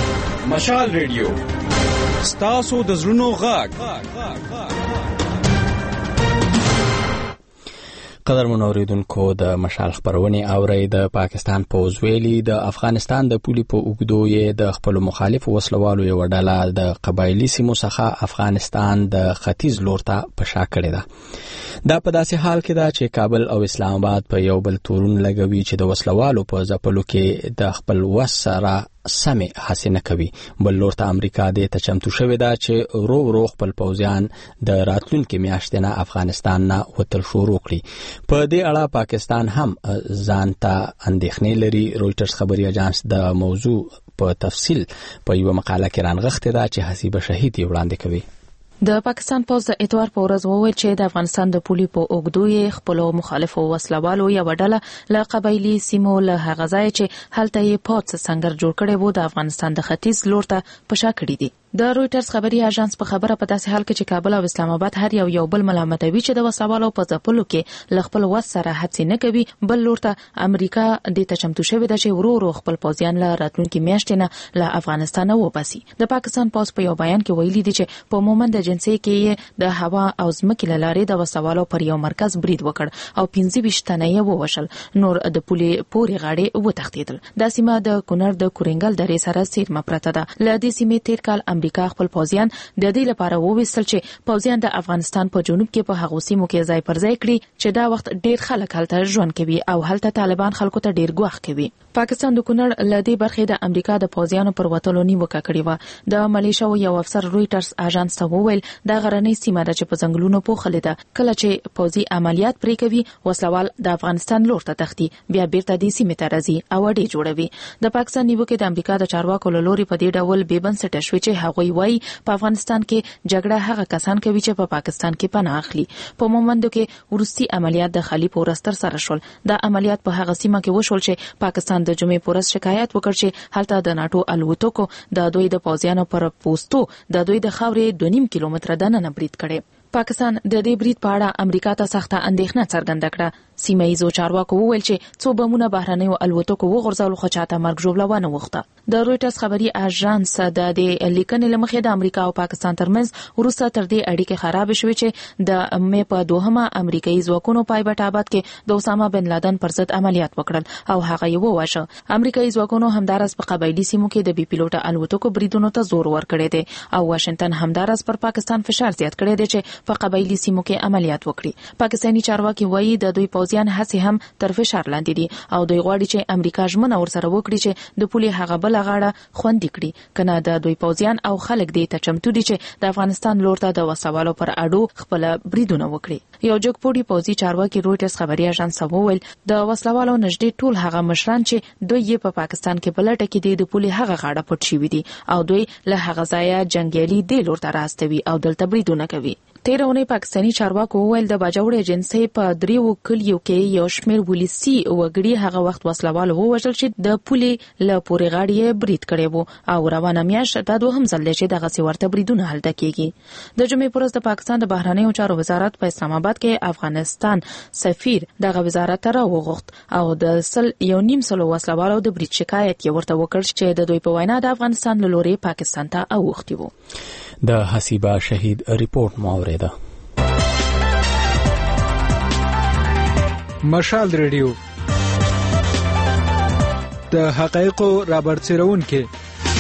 مشال ریډیو ستاسو د زړونو غږ. قدرمنو اوریدونکو د مشال خبرونه اوري. د پاکستان پوز ویلي د افغانستان د پولي په اوګدو یې د خپل مخالف وسلوالو یو ډله د قبایلی سیمو څخه افغانستان د ختیځ لور ته پښا کړې ده. دا په داسې حال کې ده چې کابل او اسلام آباد په یو بل تورون لګوي چې د وسلوالو په ځپلو کې د خپل وس سره سمې هڅې نه کوي. بل لور ته امریکا دې ته چمتو شوې ده چې رو خپل پوځیان د راتلونکي میاشتې نه افغانستان نه وتل شروع کړي. په دې اړه پاکستان هم ځان ته اندېښنې لري. رويټرز خبري اژانس د موضوع په تفصیل په یو مقاله کې رانغښتې ده چې حسیبه شهید یې وړاندې کوي. د پاکستان پوز د اتوار په ورځ وویل چې د افغانستان د پولي په اوږدو یې خپلو مخالفو وسلوالو یو ډله له قبایلي سیمو له هغه ځای چې هلته یې پوز سنگر جوړ کړی وو د افغانستان د ختیځ لور ته پشا کړی دي. د رويټرز خبري اژانس په خبره په داسې حال کې چې کابل او اسلام آباد هر یو بل ملامتوي چې د وسلوالو په ځپلو کې ل خپل وس سره هڅه نه کوي، بل لور ته امریکا د تچمتو شوی د چې ورو خپل پوځیان له راتلونکي میاشتې نه له افغانستان وباسي. د پاکستان پوز په یو بیان کې ویلي دي چې په مومند د جنسي کې د هوا او ځمکې لارې د وسلوالو پر یو مرکز برید وکړ او 15 تنه یې ووشل، نور د پولي پورې غاړې وتښتیدل. د سیمه د کونړ د کورنګل درې سره سیمه پرته ده. ل دې سیمې تیر کال امریکا خپل پوځیان د دې لپاره وویستل چې پوځیان د افغانستان په جنوب کې په هغو سیمو کې ځای پر ځای کړي چې دا وخت ډیر خلک هلته ژوند کوي او هلته طالبان خلکو ته ډیر ګواښ کوي. پاکستان د کونړ ل دې برخې د امریکا د پوځیانو پر وتلو نیوکه کړې و. د ملیشیا یو افسر رويټرز اژانس ته وویل دا غرنۍ سیمه ده چې په ځنګلونو پوښلې ده. کله چې پوځي عملیات پرې کوي وسلوال د افغانستان لور ته تختی بیا بیرته دې سیمه ته راځي او اډې جوړوي. د پاکستان نیوکه د امریکا د چارواکو لوري په دې ډول بې بنسټه شوې چې هغوی وایي په افغانستان کې جګړه هغه کسان کوي چې په پاکستان کې پناه اخلي. په مومندو کې ورستي عملیات د خالی پورستر سره شول. دا عملیات په هغه سیمه کې وشول چې پاکستان د جمعې پورس شکایت وکړ چې هلته د ناتو الوتکو د دوی د پوځیانو پر پوسټو د دوی د خاورې 2.5 کیلومتره دننه برید کړي. پاکستان د دې برید په اړه امریکا ته سخته اندېښنه څرګنده کړه. سیمه ییزو چارواکو وویل چې څو بمونه بهرنیو الوتکو وغورځول خو چاته مرګ ژوبله ونه وخته. د رويټرز خبري اژانس د دې لیکنې لمخې د امریکا او پاکستان ترمنځ وروسته تر دې اړیکې خراب شوې چې د مې په 2مه امریکایي ځواکونو پایبټ آباد کې د اسامه بن لادن پر ضد عملیات وکړل او هغه یې وواژه. امریکایي ځواکونو همدارس په قبایلي سیمو کې د بي پیلوټه الوتکو بریدونو ته زور ورکړی دی او واشنگټن همدارس پر پاکستان فشار زیات کړی دی چې په قبایلي سیمو کې عملیات وکړي. پاکستاني چارواکي وایي د دوی پوځیان هڅې هم تر فشار لاندې دي او دوی غواړي چې امریکا ژمنه ورسره وکړي چې د پولي هغه بل غاړه خوندي کړي، کنه د دوی پوځیان او خلک دې ته چمتو دي چې د افغانستان لور ته د وسوالو پر اډو خپل بریدونه وکړي. یو جګپوړي پوځي چارواکي رويټرز خبري اژانس وویل د وسلوالو نږدې ټول هغه مشران چې دوی په پاکستان کې بلټه کې د پولي هغه غاړه پټ شوی دي او دوی له هغه ځایه جنگیالي د لور ته راستوي او دلته بریدونه کوي. تیرونه پاکستاني چارواکو وویل د باجوړ ایجنسی په دریو کلیو کې یو شمېر ولسی وګړي هغه وخت وسلوال ووژل چې د پولي له پورې غاړې برید کړی وو او روانه میاشت دا دوهم ځل دی چې دغه سیورته بریدونه هلته کیږي. د جمعې پرز د پاکستان د بهرنیو چارو وزارت په اسلام آباد کې افغانستان سفیر دغه وزارت را وغوښت او د 1.5 وسلوالو د برید شکایت یې ورته وکړ چې د دوی په وینا د افغانستان له لوري پاکستان ته اوښتي وو. د حسیبه شهید ریپورت موریده. مشال ریډیو د حقایقو رابرسېرون کې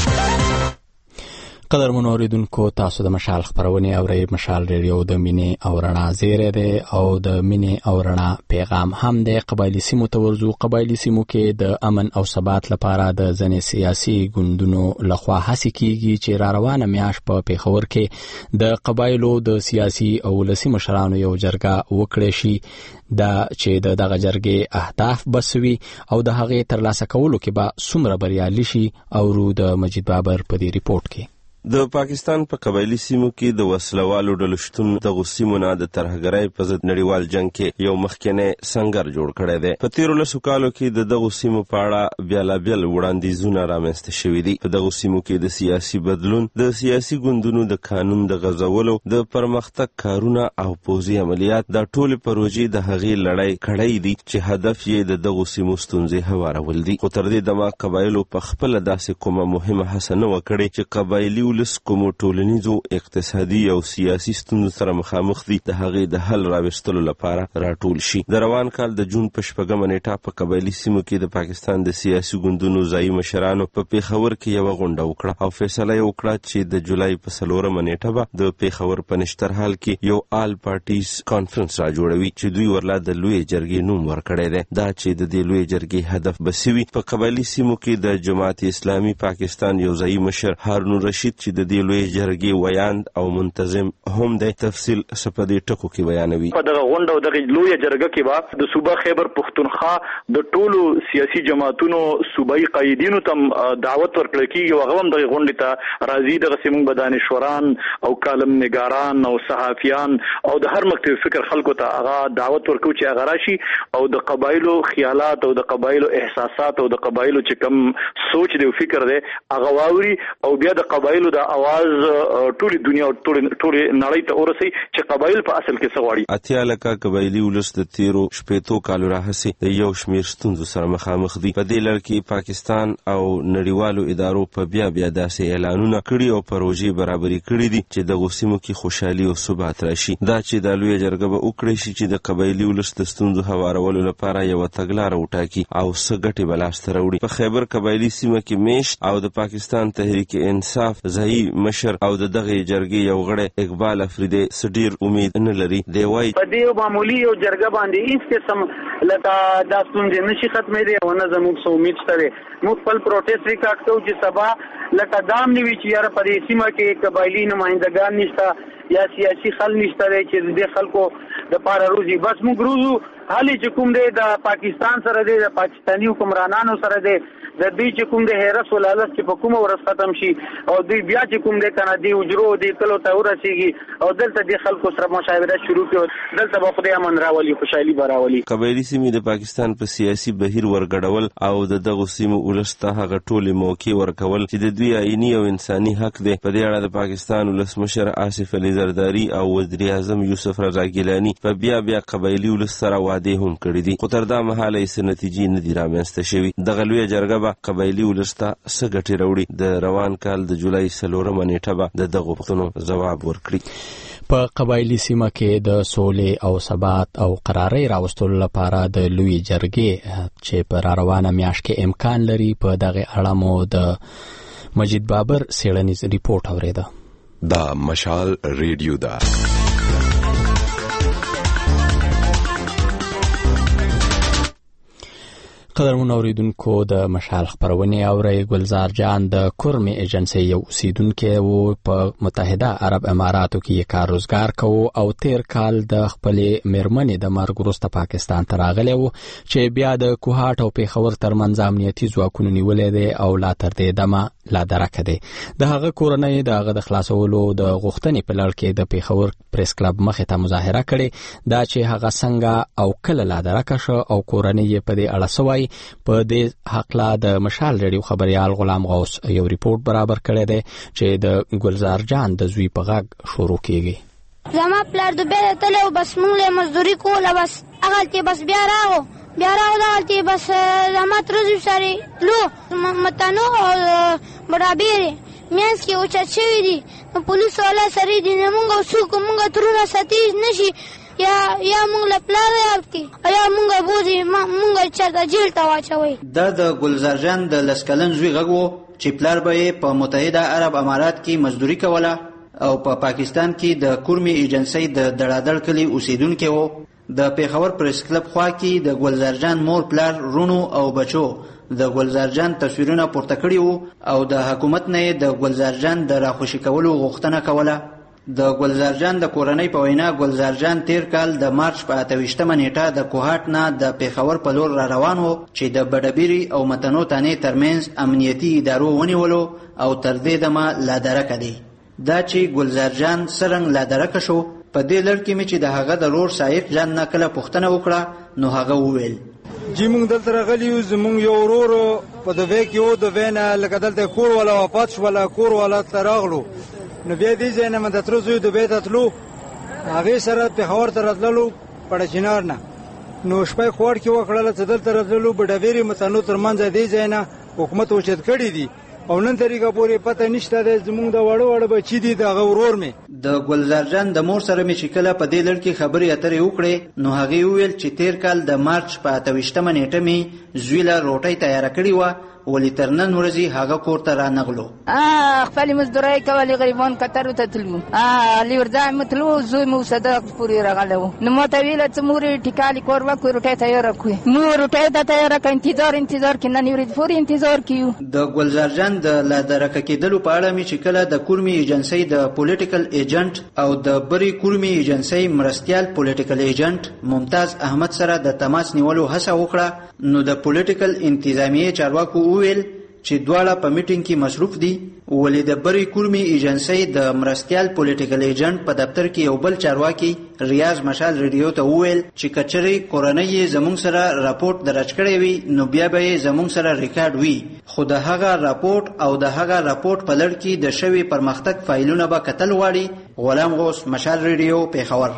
قدرمن اوریدونکو تاسو د مشال خبرونه اورئ. مشال ریډیو د مینې او رڼا زیری دی او د مینې او رڼا پیغام هم دی. قبایلی سیمو ته ورځو. قبایلی سیمو کې د امن او ثبات لپاره د ځینې سیاسي ګوندونو لخوا هڅې کیږي چې را روانه میاشت په پیښور کې د قبایلو د سیاسي او ولسي مشرانو یو جرګه وکړي شي دا چې دغه جرګې اهداف بسوي او د هغې ترلاسه کولو کې به څومره بریالي شي او د مجید بابر په دې ریپورت کې د پاکستان په قبایلی سیمو کې د وسلوالو ډلو شتون د غسیمو نه د ترهګرۍ په ضد نړیوال جنگ کې یو مخکنی سنگر جوړ کړی دی. په تیرو لسو کالو کې دغه سیمو په اړه بیلابیل وړاندیزونه رامنځته شوي دي. په دغه سیمو کې د سیاسي بدلون، د سیاسي ګوندونو د قانون د غځولو، د پرمختګ کارونه او پوځي عملیات د ټولو پروژې د هغې لړۍ کړی دي چې هدف یې د دغه سیمو ستونزې هوارول دي. خو تر دې دمه قبایلو په خپل داسې کومه مهمه هڅه نه وکړي چې قبایلي ولس کومو ټولنیزو، اقتصادي او سیاسي ستونزو سره مخامخ دي د هغې د حل راوستلو لپاره راټول شي. د روان کال د جون په 6 نیټه په قبایلی سیمو کې د پاکستان د سیاسي ګوندونو ځایي مشرانو په پیښور کې یو غونډه وکړه او فیصله یې وکړه چې د جولای په 4 نیټه به د پیښور په نشترحال کې یو آل پارټیز کانفرنس را جوړوي چې دوی ورله د لوی جرګې نوم ورکړی دی. دا چې د دې لوی جرګې هدف بسوي په قبایلی سیمو کې د جماعت اسلامي پاکستان یو ځایي مشر هارون رشید چې د دې لوی جرګې ویاند او منتظم هم دی. تفصیل سپدي ټکو کې بیانوي. په دغه غونډه او دغه لوی جرګه کې به د صوبه خیبر پښتونخوا د ټولو سیاسي جماعتونو صوبایي قایدینو ته دعوت ورکړل کیږي او هغه هم دغه غونډې ته راځي. دغه سیمون بدانشوران او کالم نگاران او صحافیان او د هر مکتب فکر خلکو ته هغه دعوت ورکو چې هغه راشي او د قبایلو خیالات او د قبایلو احساسات او د قبایلو چې کوم سوچ دی او فکر دی هغه واوري او بیا د قبایلو د आवाज ټولي دنیا او ټولي نړۍ ته ورسي چې قبایل په اصل کې څه غواړي. اتیا لکه قبایلی ولس د تیرو شپېتو کالو راهیسې د یو شمېر ستونزو سره مخامخ دي. په دې لړ کې پاکستان او نړیوالو ادارو په بیا داسې اعلانونه کړي او پروژې برابري کړي دي چې د غوسیمو کې خوشحالي او ثبات راشي. دا چې د لوی جرګه به وکړي شي چې د قبایلی ولس د ستونزو هوارولو لپاره یو تګلاره وټاکي او څه ګټې به لاسته راوړي. په خیبر قبایلی سیمه کې میشت او د پاکستان تحریک انصاف ځایي مشر او د دغه جرګې یو غړی اقبال افریدی سډیر امید نه لري. دی وايي په دې معمولی یو جرګه باندې هیڅ قسم لکه دا ستونزې نشي ختمېدې او نه زموږ څه امید شته. موږ خپل پروټیسټ وکړو چې سبا لکه دام نیوي چې یاره په دې سیمه کې قبایلی نمائندگان نشته یا سیاسي خل نشته چې د خلکو د پاره روزي. بس موږ روزو حالي چې کوم دی د پاکستان سره دی د پاکستاني حکمرانانو سره دی د دوی چې کوم د هرس ولالت چې په کومه ورځ ختم شي او دوی بیا چې کوم دی کنه دی وجرو دی کلو ته ورسیږي او دلته د خلکو سره مشاوره شروع کړي دلته به خدای امن راولي خوشحالي براولي. قبایلی سیمې د پاکستان په سیاسي بهیر ورګډول او د دغه سیمو ولسته هغه ټولې موقع ورکول چې د دوی آئینی او انساني حق دی. په دې اړه د پاکستان ولسمشر آصف علي زرداری او وزیر اعظم یوسف رضا ګیلانی په بیا قبایلی ولس سره وعده هم کړې دي. خو تر دا مهاله یې نتیجې نه دي رامنځته شوي. دغه لویه جرګه به قبایلی ولس ته څه ګټې راوړي. د روان کال د جولای 4 نیټه به د دغو پوښتنو ځواب ورکړي. په قبایلی سیمه کې د سولې او ثبات او قرارۍ راوستلو لپاره د لوی جرګې چې په روانه میاشت کې امکان لري په دغه اړه مو د مجید بابر سیړنیز ریپورت اوریده. دا مشال ریډیو دا قدرمن اوریدونکو د مشال خبرونه اوري. ګلزار جان د کورمي ایجنسی یو اوسیدونکو وو په متحده عرب اماراتو کې کار روزګار کوي او تیر کال د خپل میرمنې د مرګ وروسته پاکستان ته راغلی وو چې بیا د کوهاټ او پیښور ترمنځ امنیتي ځواکونو نیولې دي او لا تر دې دمه لا درکه دي. د هغه کورنۍ د هغه د خلاصولو د غوښتنې په لړ کې د پیښور پریس کلب مخې ته مظاهره کړې دا چې هغه څنګه او کله لا درکه شو او کورنۍ په دې اړه سوي. په دې حقلا د مشال ریډیو خبريال غلام غوث یو ریپورت برابر کړی دی چې د ګلزار جان د زوی په غږ شروع کیږي. زما پلار د بیره تلو بس مونږ له مزدوري کوله بس هغه بس بیا راو دغه بس زما تر زوی سره لو متانو او برابر میانس کې او چچوي دي پولیس والا سره دي مونږ څوک مونږ ترونه ساتي نشي یا مونږ له پلار راوتی یا مونږ بوزي مونږ چرته جیل ته واچوي. دا د ګلزار جان د لسکلن زوی غږ وو چې پلار به په متحده عرب امارات کې مزدوري کوله او په پاکستان کې د کورمي ایجنسی د دړادړ کلی اوسیدونکو وو. د پیښور پریس کلب خوا کې د ګلزار جان مور پلار رونو او بچو د ګلزار جان تصویرونه پورته کړي وو او د حکومت نه د ګلزار جان د راخوشي کولو غوښتنه کوله. د ګلزار جان د کورنۍ په وینا ګلزار جان تیر کال د مارچ په 28 نیټه د کوهاټ نه د پیښور په لور را روان وو چې د بډبيري او متنو تانې ترمنځ امنیتي ادارو ونیولو او تر دې دمه لا درکه دي. دا چې ګلزار جان سرنګ لا درکه شو په دې لړ کې چې د هغه د رور سایق جان نه کله پوښتنه وکړه نو هغه وویل چې موږ دلته راغلیو زموږ یو ورور په دغه کې یو د وینا لکه دلته کور ولا وفات شو ولا کور ولا تراغلو نو بیا دې ځای نه مې د تر زوی د بیت اتلو هغې سره پیښور ته راتللو پړچینار نه نو شپه خوړ کې وکړله چې دلته راتللو بډبیري متنو ترمنځ دې ځای نه حکومت اوچت کړي دي او نن طریقه پورې پته نشته د زموږ د وړو بچی دي د غورور مې د ګلزار جان د مور سره مې چې کله په دې لړ کې خبرې اترې وکړې نو هغې وویل چې تیر کال د مارچ په 28 نیټه مې زوی له روټۍ تیاره کړې وه ولې تر نن ورځې هغه کور ته رانغلو. خپلې مزدورۍ کولې، غریبان قطرو ته تلو، لیورځای مو تلو، زوی مو صدق پورې راغلی و. نو ما ته ویله څه مورې ټیکالې کور وکړو، روټۍ تیاره کړو. مو روټۍ ته تیاره کړه، انتظار کې نن ورځ پورې انتظار کیو. د ګلزار جان د لا درکه کېدلو په اړه مې چې کله د کورمي ایجنسۍ د پولیټیکل ایجنټ او د بری کورمي ایجنسۍ مرستیال پولیټیکل ایجنټ ممتاز احمد سره د تماس نیولو هڅه وکړه، نو د پولیټیکل انتظامیه چارواکو وویل چې دواړه په میټینګ کې مصروف دي، ولې د بری کورمي ایجنسۍ د مرستیال پولیټیکل ایجنټ په دفتر کې یو بل چارواکي ریاض مشال ریډیو ته وویل چې کچري کورنۍ زموږ سره راپورټ درج کړی وي نو بیا به زموږ سره ریکارډ وي، خو د هغه راپورټ او د هغه راپورټ په لړ کې د شوي پرمختګ فایلونه به کتل غواړي. غلام غوث، مشال ریډیو، پیښور.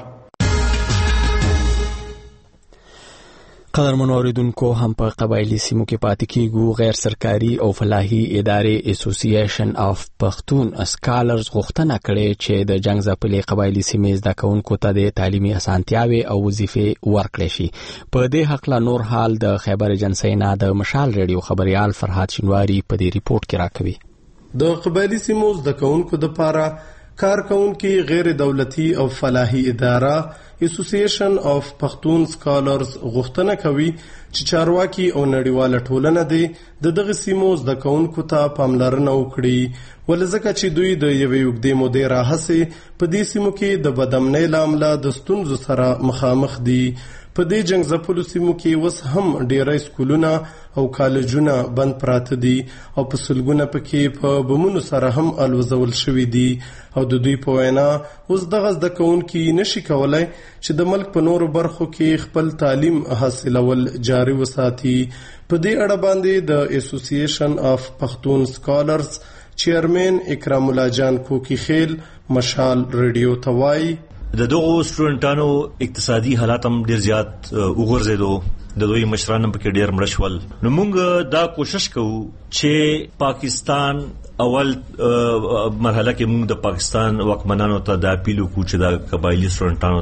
قدرمنو اوریدونکو، هم په قبایلی سیمو کې پاتې کیږو. غیر سرکاري او فلاحي ادارې اسوسییشن اف پښتون اسکالرز غوښتنه کړې چې د جنگ ځپلې قبایلی سیمې زده کوونکو ته د تعلیمي اسانتیاوي او وظیفې ورکړې شي. په دې حق لا نور حال د خیبر ایجنسۍ نه د مشال ریډیو خبريال فرحات شینواری په دې ریپورت کې راکوي. د قبایلی سیمو زده کوونکو د پاره کارکونکي غیر دولتي او فلاحي اداره اسوسییشن اف پښتون سکالرز غوښتنه کوي چې چارواکي او نړیواله ټولنه د دغه سیمو زده کوونکو ته پاملرنه وکړي، ولځکه چې دوی د یوې اوږدې مودې راهیسې په دې سیمو کې د بدامنۍ له امله د ستونزو سره مخامخ دي. په دې جنگ ځپلو سیمو کې اوس هم ډیری سکولونه او کالجونه بند پراته دي او په سلګونه پکې په بمونو سره هم الوزول شوي دي، او د دوی په وینا اوس دغه زده کوونکي نشي کولای چې د ملک په نورو برخو کې خپل تعلیم حاصلول جاري وساتي. په دې اړه باندې د اسوسییشن اف پښتون سکالرز چیرمن اکرام الله جان کوکی خیل مشال ریډیو ته وایي د دغو سټوډنټانو اقتصادي حالات هم ډیر زیات وګرځیدو، د دوی مشران په کې ډیر مړه شول. نو موږ دا کوشش کوو چې پاکستان اول مرحله کې موږ د پاکستان واکمنانو ته دا اپیل وکړو چې د قبایلی سټوډنټانو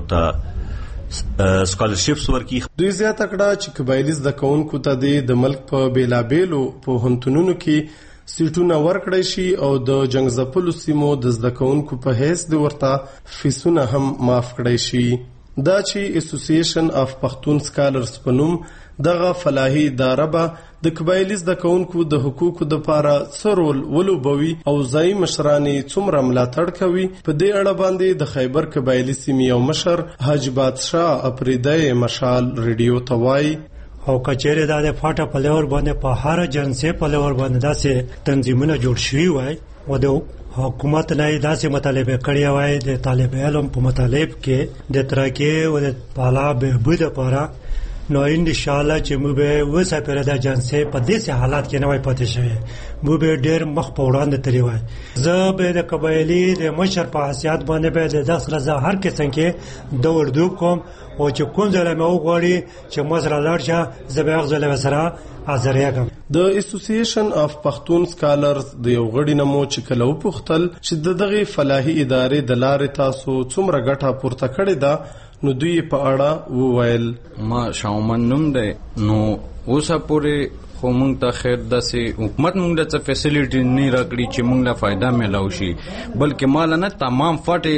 ته سکالرشپس ورکړي. دوی زیاته کړه چې قبایلی زده کوونکو ته د ملک په بیلابیلو پوهنتونونو کې سیټونه ورکړی شي او د جنگ ځپلو سیمو د زده کوونکو په حیث د ورته فیسونه هم معاف کړی شي. دا چې اسوسییشن اف پښتون سکالرز په نوم دغه فلاحي اداره به د قبایلی زده کوونکو د حقوقو د پاره څه رول ولوبوي او ځایي مشرانې څومره ملاتړ کوي، په دې اړه باندې د خیبر قبایلی سیمې یو مشر حاجی بادشاه اپریدی مشال ریډیو ته وایي او کچېره د فاټه په لور باندې په هر جنسي په لور باندې داسې تنظیمونه جوړ شوي وای او د حکومت نه داسې مطالبه کړی وای د طالب علم په مطالب کې د ترکیه او د بالا به بده لپاره. نو ان شاء الله چې موږ به وسه پر د جنسي په دې حالات کې نه وای پاتې شوی، موږ به ډېر مخ په وړاندې تللی وای. زه به د قبایلی د مشر په حیثیت باندې به د دغه سره هر قسم کې د اردو کوم او چې کوم ځای مې وغواړي چې مزر لاړ شه زه به هغه ځای سره حاضر یم. د اسوسییشن اف پښتون سکالرز د یو غړي نمو چې کله وپوښتل چې دغه فلاحي ادارې د لارې تاسو څومره ګټه پورته کړې ده، نو دوی په اړه وویل ما شاومن نوم دی. نو اوسه پورې خو مونږ ته خیر داسې حکومت مونږ ته څه فیسیلیټي نه راکړي چې مونږ له فایده میلاو شي، بلکې مال نه تمام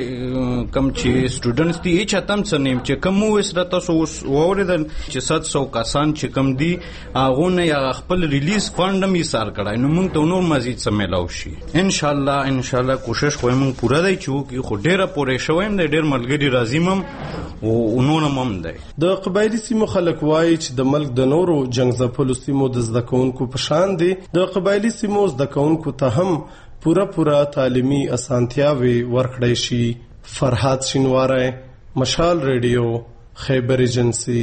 فټ کم چې سټوډنټس دي هیڅ تم څه نیم چې کم وسره تاسو ووریدل چې 700 کسان چې کم دي هغه نه یا خپل ریلیز فند هم یې سار کړای، نو مونږ ته نور مزید څه میلاو شي. ان شاء الله کوشش کوم مونږ پوره دی چې خو ډیره پورې شویم د ډیر ملګری راځیم او نور هم دی. د قبایلی سیمو خلک وایي چې د ملک د نورو جنگ ځپلو سیمو د زده کوونکو په شان دي د قبایلی سیمو زده کوونکو ته هم پوره تعلیمي اسانتیاوي ورکړی شي. فرحات شینواری، مشال ریډیو، خیبر ایجنسی.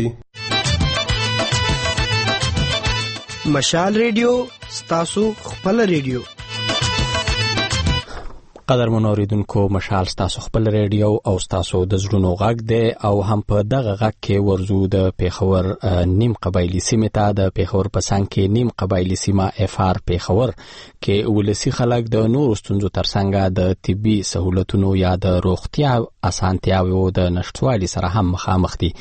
مشال ریډیو ستاسو خپل ریډیو. قدرمن اوریدونکو مشال ستاسو خپل ریډیو او ستاسو د زړونو غږ دی او هم په دغه غږ کې ورزو د پیښور نیم قبایلی سیمه ته د پیښور په څنګ کې نیم قبایلی سیمه افار پیښور کې ولسی خلک د نور ستونزو ترڅنګ د طبي سہولتونو یا د روغتیا اسانتیاوو د نشټوالي سره هم مخامخ دي.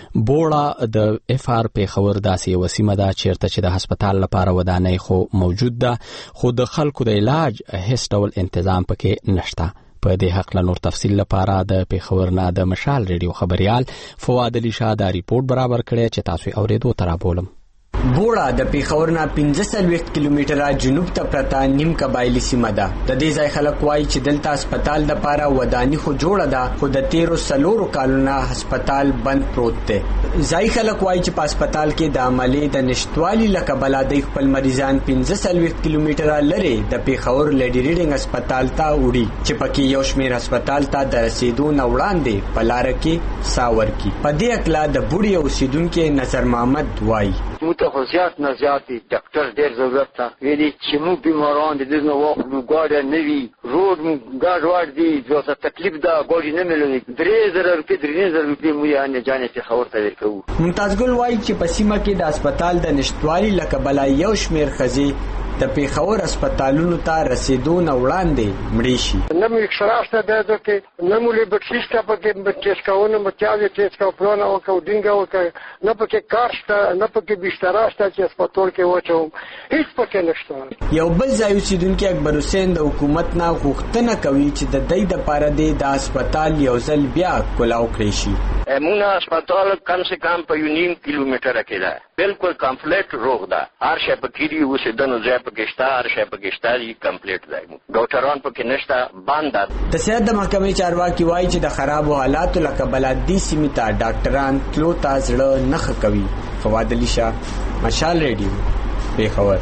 بوړه د افار پیښور داسې وسیمه ده چیرته چې د هسپتال لپاره ودانۍ خو موجود ده خو د خلکو د علاج هیڅ ډول تنظیم پکې نشته. په دې حق له نور تفصیل لپاره د پیښور نه د مشال ریډیو خبريال فواد علي شاه دا ریپورت برابر کړی چې تاسو اوریدو ترابولم. بوړه د پیښور نه 45 کیلومتره جنوب ته پرته نیم قبایلی سیمه ده. د دې ځای خلک وایي چې دلته هسپتال د لپاره ودانۍ خو جوړه ده خو د 13 کالونو هسپتال بند پروت دی. ځای خلک وایي چې په هسپتال کې د عملي د نشټوالي لکبلا د خپل مریضان 45 کیلومتره لري د پیښور لیډي ریډینګ هسپتال ته وړي چې پکې یو شمیر هسپتال ته د رسیدو نه وړاندې په لار کې ساور کی. په دې اکلا د بوډي اوسیدونکو نظر محمد وایي خو زیات نه زیات ډاکټر ډېر ضرورت ته ویلي چې موږ بیماران د دې نه واخلو ګاډی نه وي روډ موږ ګډوډ دي ځکه تکلیف ده ګاډی نه ملوي 3000 روپۍ 3000 روپۍ مو یې نه جانې ته خبر ته ورکوو. ممتاز ګل وایي چې په سیمه کې د هسپتال د نشټوالي لکبلا یو شمیر خزي د پیښور هسپتالونو ته رسیدو نه وړاندې مړې شي. نه مو اکسراسته ده چې نه مو لیبټریسټا پکې ټیسټ کوونه متیازه ټیسټ کو پلان او کو ډینګ او نه پکې کارشته نه پکې بستراشته چې هسپتال کې وچو هیڅ پکې نشته. یو بل ځای اوسیدونکو اکبر حسین د حکومت نه غوښتنه کوي چې د دې لپاره د هسپتال یو ځل بیا کولاو کړی شي. موږ هسپتال کم سے کم په 1.5 کیلومتره کې ده بالکل کمپلیټ روغ ده هر شی پکې دی اوسیدنه ځای پکې هر شی پکې دی کمپلیټ دی ګوټران پکې نشته بند ده. د سیاست د محکمې چارواکي وایي چې د خراب حالاتو لکه بلادي سیمې ته ډاکټران تلو ته زړه نه کوي. فواد علي شاه مشال ریډیو پیښور.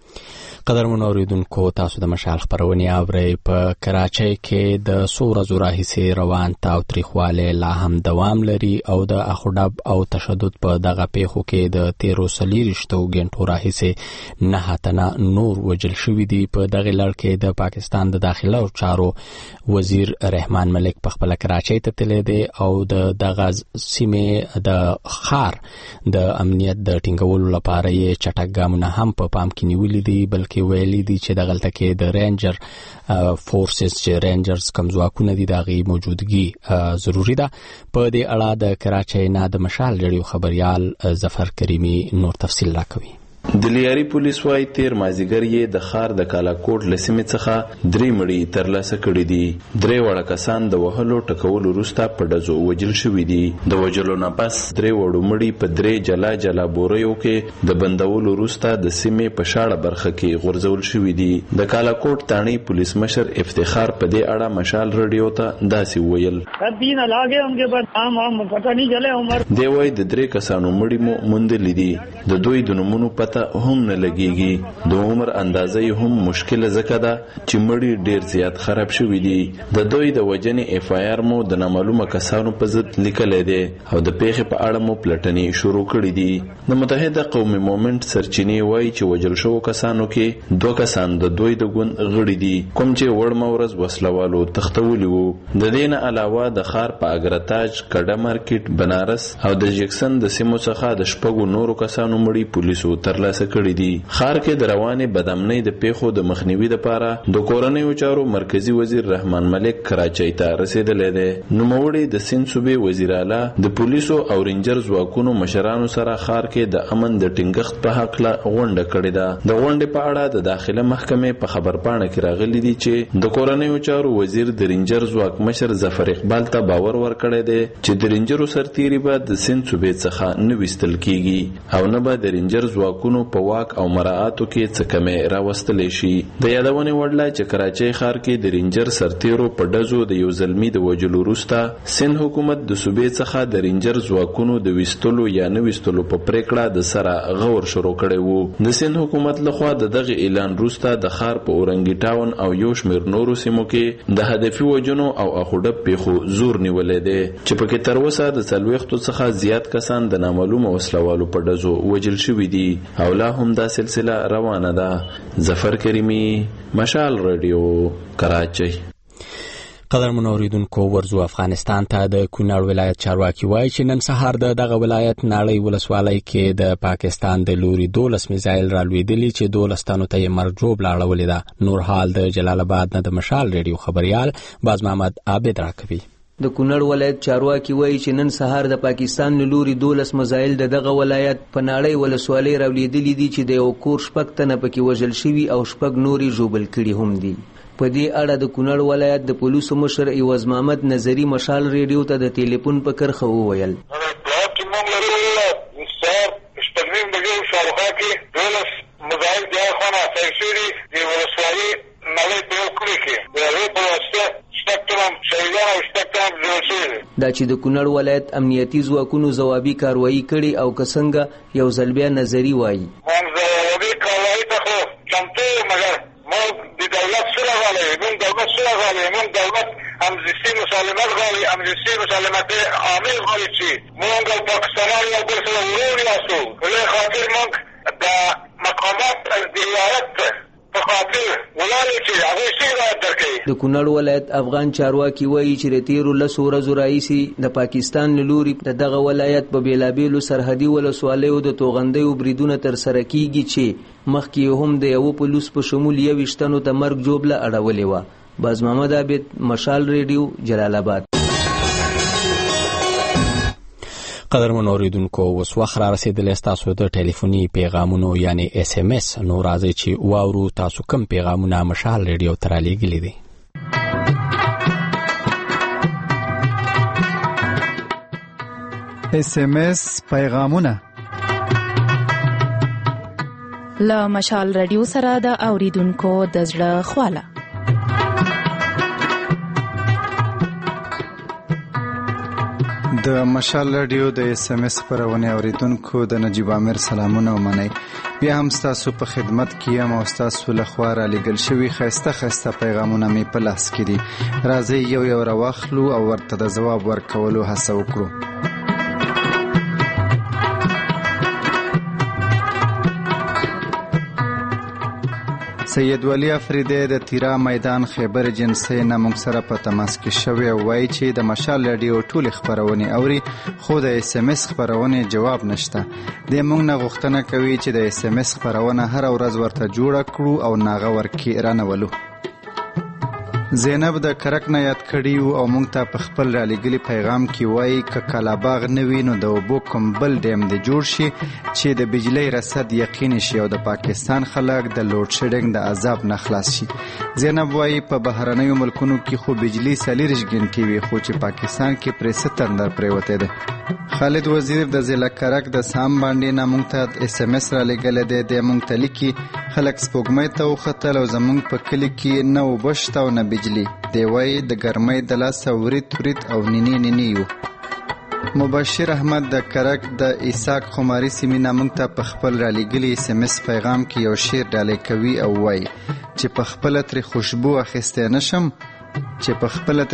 قدرمن اوریدونکو تاسو د مشال خبرونه اورئ. په کراچۍ کې د څو ورځو راهیسې روان تاوتریخوالی لا هم دوام لري او د اخوډب او تشدد په دغه پیښو کې د 13 غنټو راهیسې 9 تنه نور وژل شوي دي. په دغه لړ کې د پاکستان د داخله چارو وزیر رحمان ملک په خپل کراچۍ ته تللی دی او دغه سیمې د خار د امنیت د ټینګولو لپاره یې چټک ګامونه هم په پام کې نیولي دي بلکې ویلي دي چې دغلته کې د رینجر فورسز چې رینجرز کم ځواکونه دي د هغې موجودګي ضروري ده. په دې اړه د کراچۍ نه د مشال ریډیو خبریال ظفر کریمي نور تفصیل راکوي. د لیاري پولیس وايي تیر مازیګر یې د خار د کالاکوټ لسمې څخه 3 مړي ترلاسه کړي دي. 3 وړه کسان د وهلو ټکولو وروسته په ډزو وژل شوي دي. د وژلو نه پس 3 وړو مړي په 3 جلا جلا بوریو کې د بندولو وروسته د سیمې په شاړه برخه کې غورځول شوي دي. د کالاکوټ تاڼي پولیس مشر افتخار په دې اړه مشال ریډیو ته داسې ویل. دی وايي د 3 کسانو مړي مو موندلي دي. د دوی د نومونو پته هم نه لګيږي. د عمر اندازې هم مشکله ځکه ده چې مړي ډیر زیات خراب شوي دي. د دوی د وجنې اف آی آر مو د نامعلومه کسانو په ضد لیکلی دی او د پیښې په اړه مو پلټنې شروع کړي دي. د متحده قومي مومنت سرچینې وایي چې وژل شوو کسانو کې 2 کسان د دوی د ګوند غړي دي کوم چې وړمه ورځ وسلوالو تختولي وو. د دې نه علاوه د خار په اګرتاج کډه مارکیټ بنارس او د جکسن د سیمو څخه د شپږو نورو کسانو مړي پولیسو ترلاسه کړي دي. خار کې د روانې بدامنۍ د پیښو د مخنیوي لپاره د کورنیو چارو مرکزی وزیر رحمان ملک کراچۍ ته رسیدلی دی. نوموړي د سند صوبې وزیر اعلی د پولیسو او رینجر ځواکونو مشرانو سره خار کې د امن د ټینګښت په حق له غونډه کړې ده. د غونډې په اړه د داخله محکمې په خبرپاڼه کې راغلي دي چې د کورنیو چارو وزیر د رینجر ځواک مشر ظفر اقبال ته باور ورکړی دی چې د رینجرو سرتیري به د سند صوبې څخه نه ویستل کیږي او نه به د رینجر ځواکونو په واک او مراعاتو کې څه کمې راوستلی شي. د یادونې وړ ده چې کراچۍ ښار کې د رینجر سرتیرو په ډزو د یو زلمي د وژلو وروسته سند حکومت د صوبې څخه د رینجر ځواکونو د ویستلو یا نه ویستلو په پریکړه د سره غور شروع کړی وو. د سند حکومت لخوا د دغه اعلان وروسته د ښار په اورنګي ټاون او یو شمېر نورو سیمو کې د هدفي وژنو او اخوډب پیښو زور نیولی دی چې پکې تر اوسه د 40 څخه زیات کسان د نامعلومه وسلوالو په ډزو وژل شوي دي او لا هم دا سلسله روانه ده. ظفر کریمی مشال ریډیو کراچۍ. قدرمن اوریدونکو ورزو افغانستان ته د کونړ ولایت چارواکي وایي چې نن سهار دغه ولایت ناړۍ ولسوالۍ کې د پاکستان د لوري 12 میزایل رالوېدلي چې 12 تنو ته یې مرګ جوړ لاړولې ده. نور حال د جلال آباد نه د مشال ریډیو خبريال باز محمد عابد راکوي. د کونړ ولایت چارواکي وایي چې نن سهار د پاکستان له لوري 12 میزایل دغه ولایت په ناړۍ ولسوالۍ راولیدلي دي چې د یو کور شپږ تنه پکې وژل شوي او شپږ نوري ژوبل کړي هم دي. په دې اړه د کونړ ولایت د پولیسو مشر ایواز محمد نظری مشال ریډیو ته د ټلیفون په کرخه وویل دا چې د کونړ ولایت امنیتي ځواکونو ځوابي کاروایی کړي او که څنګه یو ځل بیا نظری وایي امنیتي مسالمت عامل غواړي چې موږ پاکستانیان یو بل سره ورور یاستو له خاطر موږ د مقامات د ولایت په خاطر ولایت چې هغه شی راځي. د کونړ ولایت افغان چارواکي وایي چې د تیرو 10 ورځو راهیسې د پاکستان له لوري دغه ولایت په بیلابیلو سرحدي ولسوالیو د توغندیو بریدونه ترسره کیږي چې مخکې هم د یو پولیس په شمول 21 تنو ته مرګ جوړه اړولې و. باز محمد عابد مشال ریډیو جلال آباد. قدرمن اوریدونکو اوس وخت را رسیدلی ستاسو د ټلیفوني پیغامونو یعنی SMS نو راځي چې واورو تاسو کوم پیغامونه مشال ریډیو ته رالیږلي دي. SMS پیغامونه له مشال ریډیو سره د اوریدونکو د زړه خواله. د مشال رادیو د SMS خبرونه اوریدونکو د نجیب عامر سلامونه ومنئ. بیا هم تاسو په خدمت کې یم او تاسو له خوا را لګل شوی خسته پیغامونه می په لاس کې دي. راځي یو راواخلو او ورته د جواب ورکولو هڅه وکړو. سید ولی افریدی د تیرا میدان خیبر جنسي ناموږ سره په تماس کې شوی او وایي چې د مشال رادیو ټول خبرونه اوري خو د SMS خبرونه جواب نشته. د موږ نه غوښتنه کوي چې د SMS خبرونه هر ورځ ورته جوړ کړو او ناغه ورکی رانولو. زینب د کرک نه یاد کړیو او مونږ ته په خپل را لګلی پیغام کې وایي ک کلاباغ نوی نو د اوبو کوم بل ډیم د جوړ شي چې د بجلی رصد یقیني شي او د پاکستان خلک د لوډ شیډینګ د عذاب نه خلاص شي. زینب وایي په بهرنیو ملکونو کې خو بجلی سلیرش ګنټي وي خو چې پاکستان کې پرې ستندر پریوته ده. خالد وزیر د ضلع کرک د سام باندې نه مونږ ته SMS را لګل دی. د مونږ ته لیکي خلک سپوږمۍ ته وختل او زمونږ په کلی کې نه وبشت او نه بجلی دی. وایي د ګرمۍ د لاسه ورید او نینی یو. مبشر احمد د کرک د ایساک خماري سیمې نه مونږ ته په خپل را لګلی SMS پیغام کې یو شعر ډالې کوي او وایي چې په خپل تر خوشبو اخیسته نشم په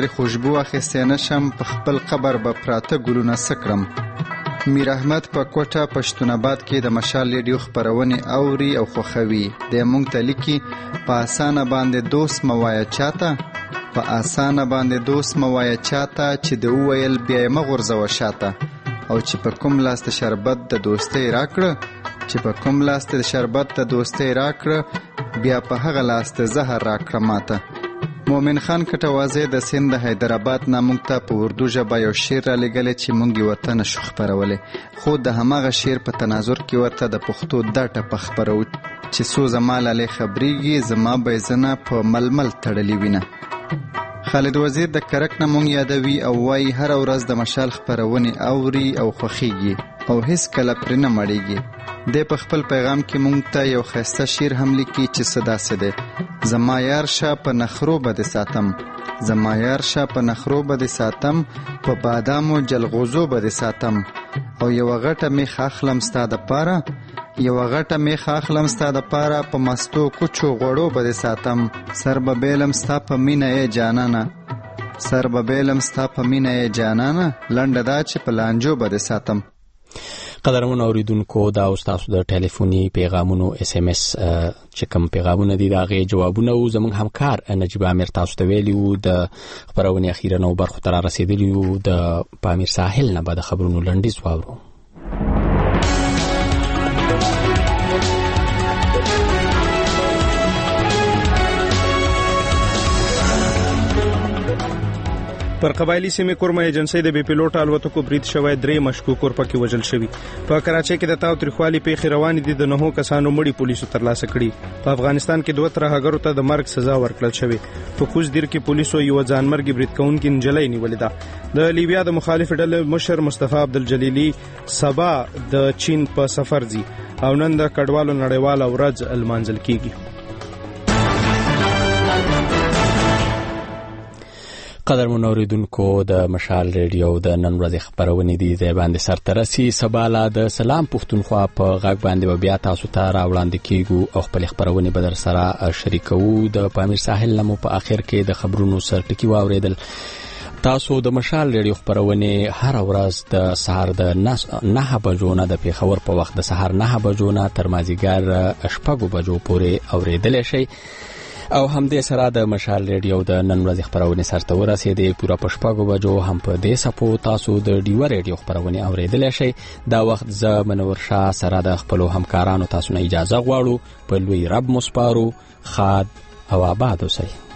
خپل قبر به پراته ګلونه سکرم. میر احمد په کوټه پښتون آباد کې د مشال ریډیو خبرونه اوري او خوخوي. د مونږ ته لیکي په اسانه باندې دوست موایا چاته چې د وویل بیا مغرزه وشاته او چې په کوم لاس ته شربت د دوستۍ راکړه بیا په هغه لاس ته زهر راکړه ماته. مومن خان کټوازی د سند حیدرآباد ناموږ ته په اردو ژبه یو شعر را لګلی چې مونږ ورته نشو خپرولی خو د هماغه شعر په تناظر کې ورته د پښتو دا ټپه خپرو چې څو زما لالی خبریږي زما بیزنه په ململ تړلی وینه. خالد وزیر د کرک نه مونږ یادوي او وایي هر ورځ د مشال خبرونه اوري او خوښیږي او هیڅ کله پرې نه مړیږي. د په خپل پیغام کې مونږ ته یو خسته شعر هم لیکي چې صدا سده زما یار شه په نخرو بد ساتم په بادامو جلغوزو بد ساتم او یو غټه می خاخلم ستاده پاره په مستو کوچو غړو بد ساتم سر به بیلم ستا په مینه جانانه لنډه دا چې په لانجو بد ساتم. قدرمن اوریدونکو دا تاسو د ټلیفوني پیغامونو اس ام اس چې کوم پیغامونه دي دا غي جوابونه او زموږ همکار نجیب امیر تاسو ته ویلیو د خبرونه اخیرا نو برخه تر رسیدلیو د پامیر ساحل نه بعد خبرونو لنډیز واورو. پر قبایلی سیمه کورما ایجنسی د بي پيلوټ الوتکو برید شوی 3 مشکوک ورپکې وژل شوی. په کراچۍ کې د تاوتریخوالي پیښې روان دي د 9 کسانو مړي پولیسو ترلاسه کړي. په افغانستان کې 2 ترهګرو ته د مرګ سزا ورکړل شوې. په کوزدیر کې پولیسو یو ځانمرګي برید کوونکي نجلۍ نیولې ده. د لیبیا د مخالف ډلې مشر مصطفی عبدالجلیلی سبا د چین په سفر ځي او نن د کډوالو نړیواله ورځ المانځل کیږي. قدرمن اوریدونکو د مشال ریډیو د نن ورځې خبرونه دي ځای باندې سرترسي سباله د سلام پښتونخوا په غږ باندې بیا تاسو ته راوړاندې کیږو او خپل خبرونه به در سره شریکو. د پامیر ساحل لمو په اخر کې د خبرونو سرټکی واوریدل. تاسو د مشال ریډیو خبرونه هر ورځ د سهار د 9 بجو نه د پیښور په وخت د سهار 9 بجو نه تر مازیګر 8 بجو پورې اوریدل شي او همدې سره د مشال ریډیو د نن ورځې خبرونه سرته ورسېدې. پوره په 8 بجو هم په دې سپو تاسو د ډیو ریډیو خبرونه اوریدل شي. دا وخت ز منور شاه سره د خپل همکارانو تاسو نه اجازه غواړو. په لوی رب مسپارو. خاد او آباد اوسئ.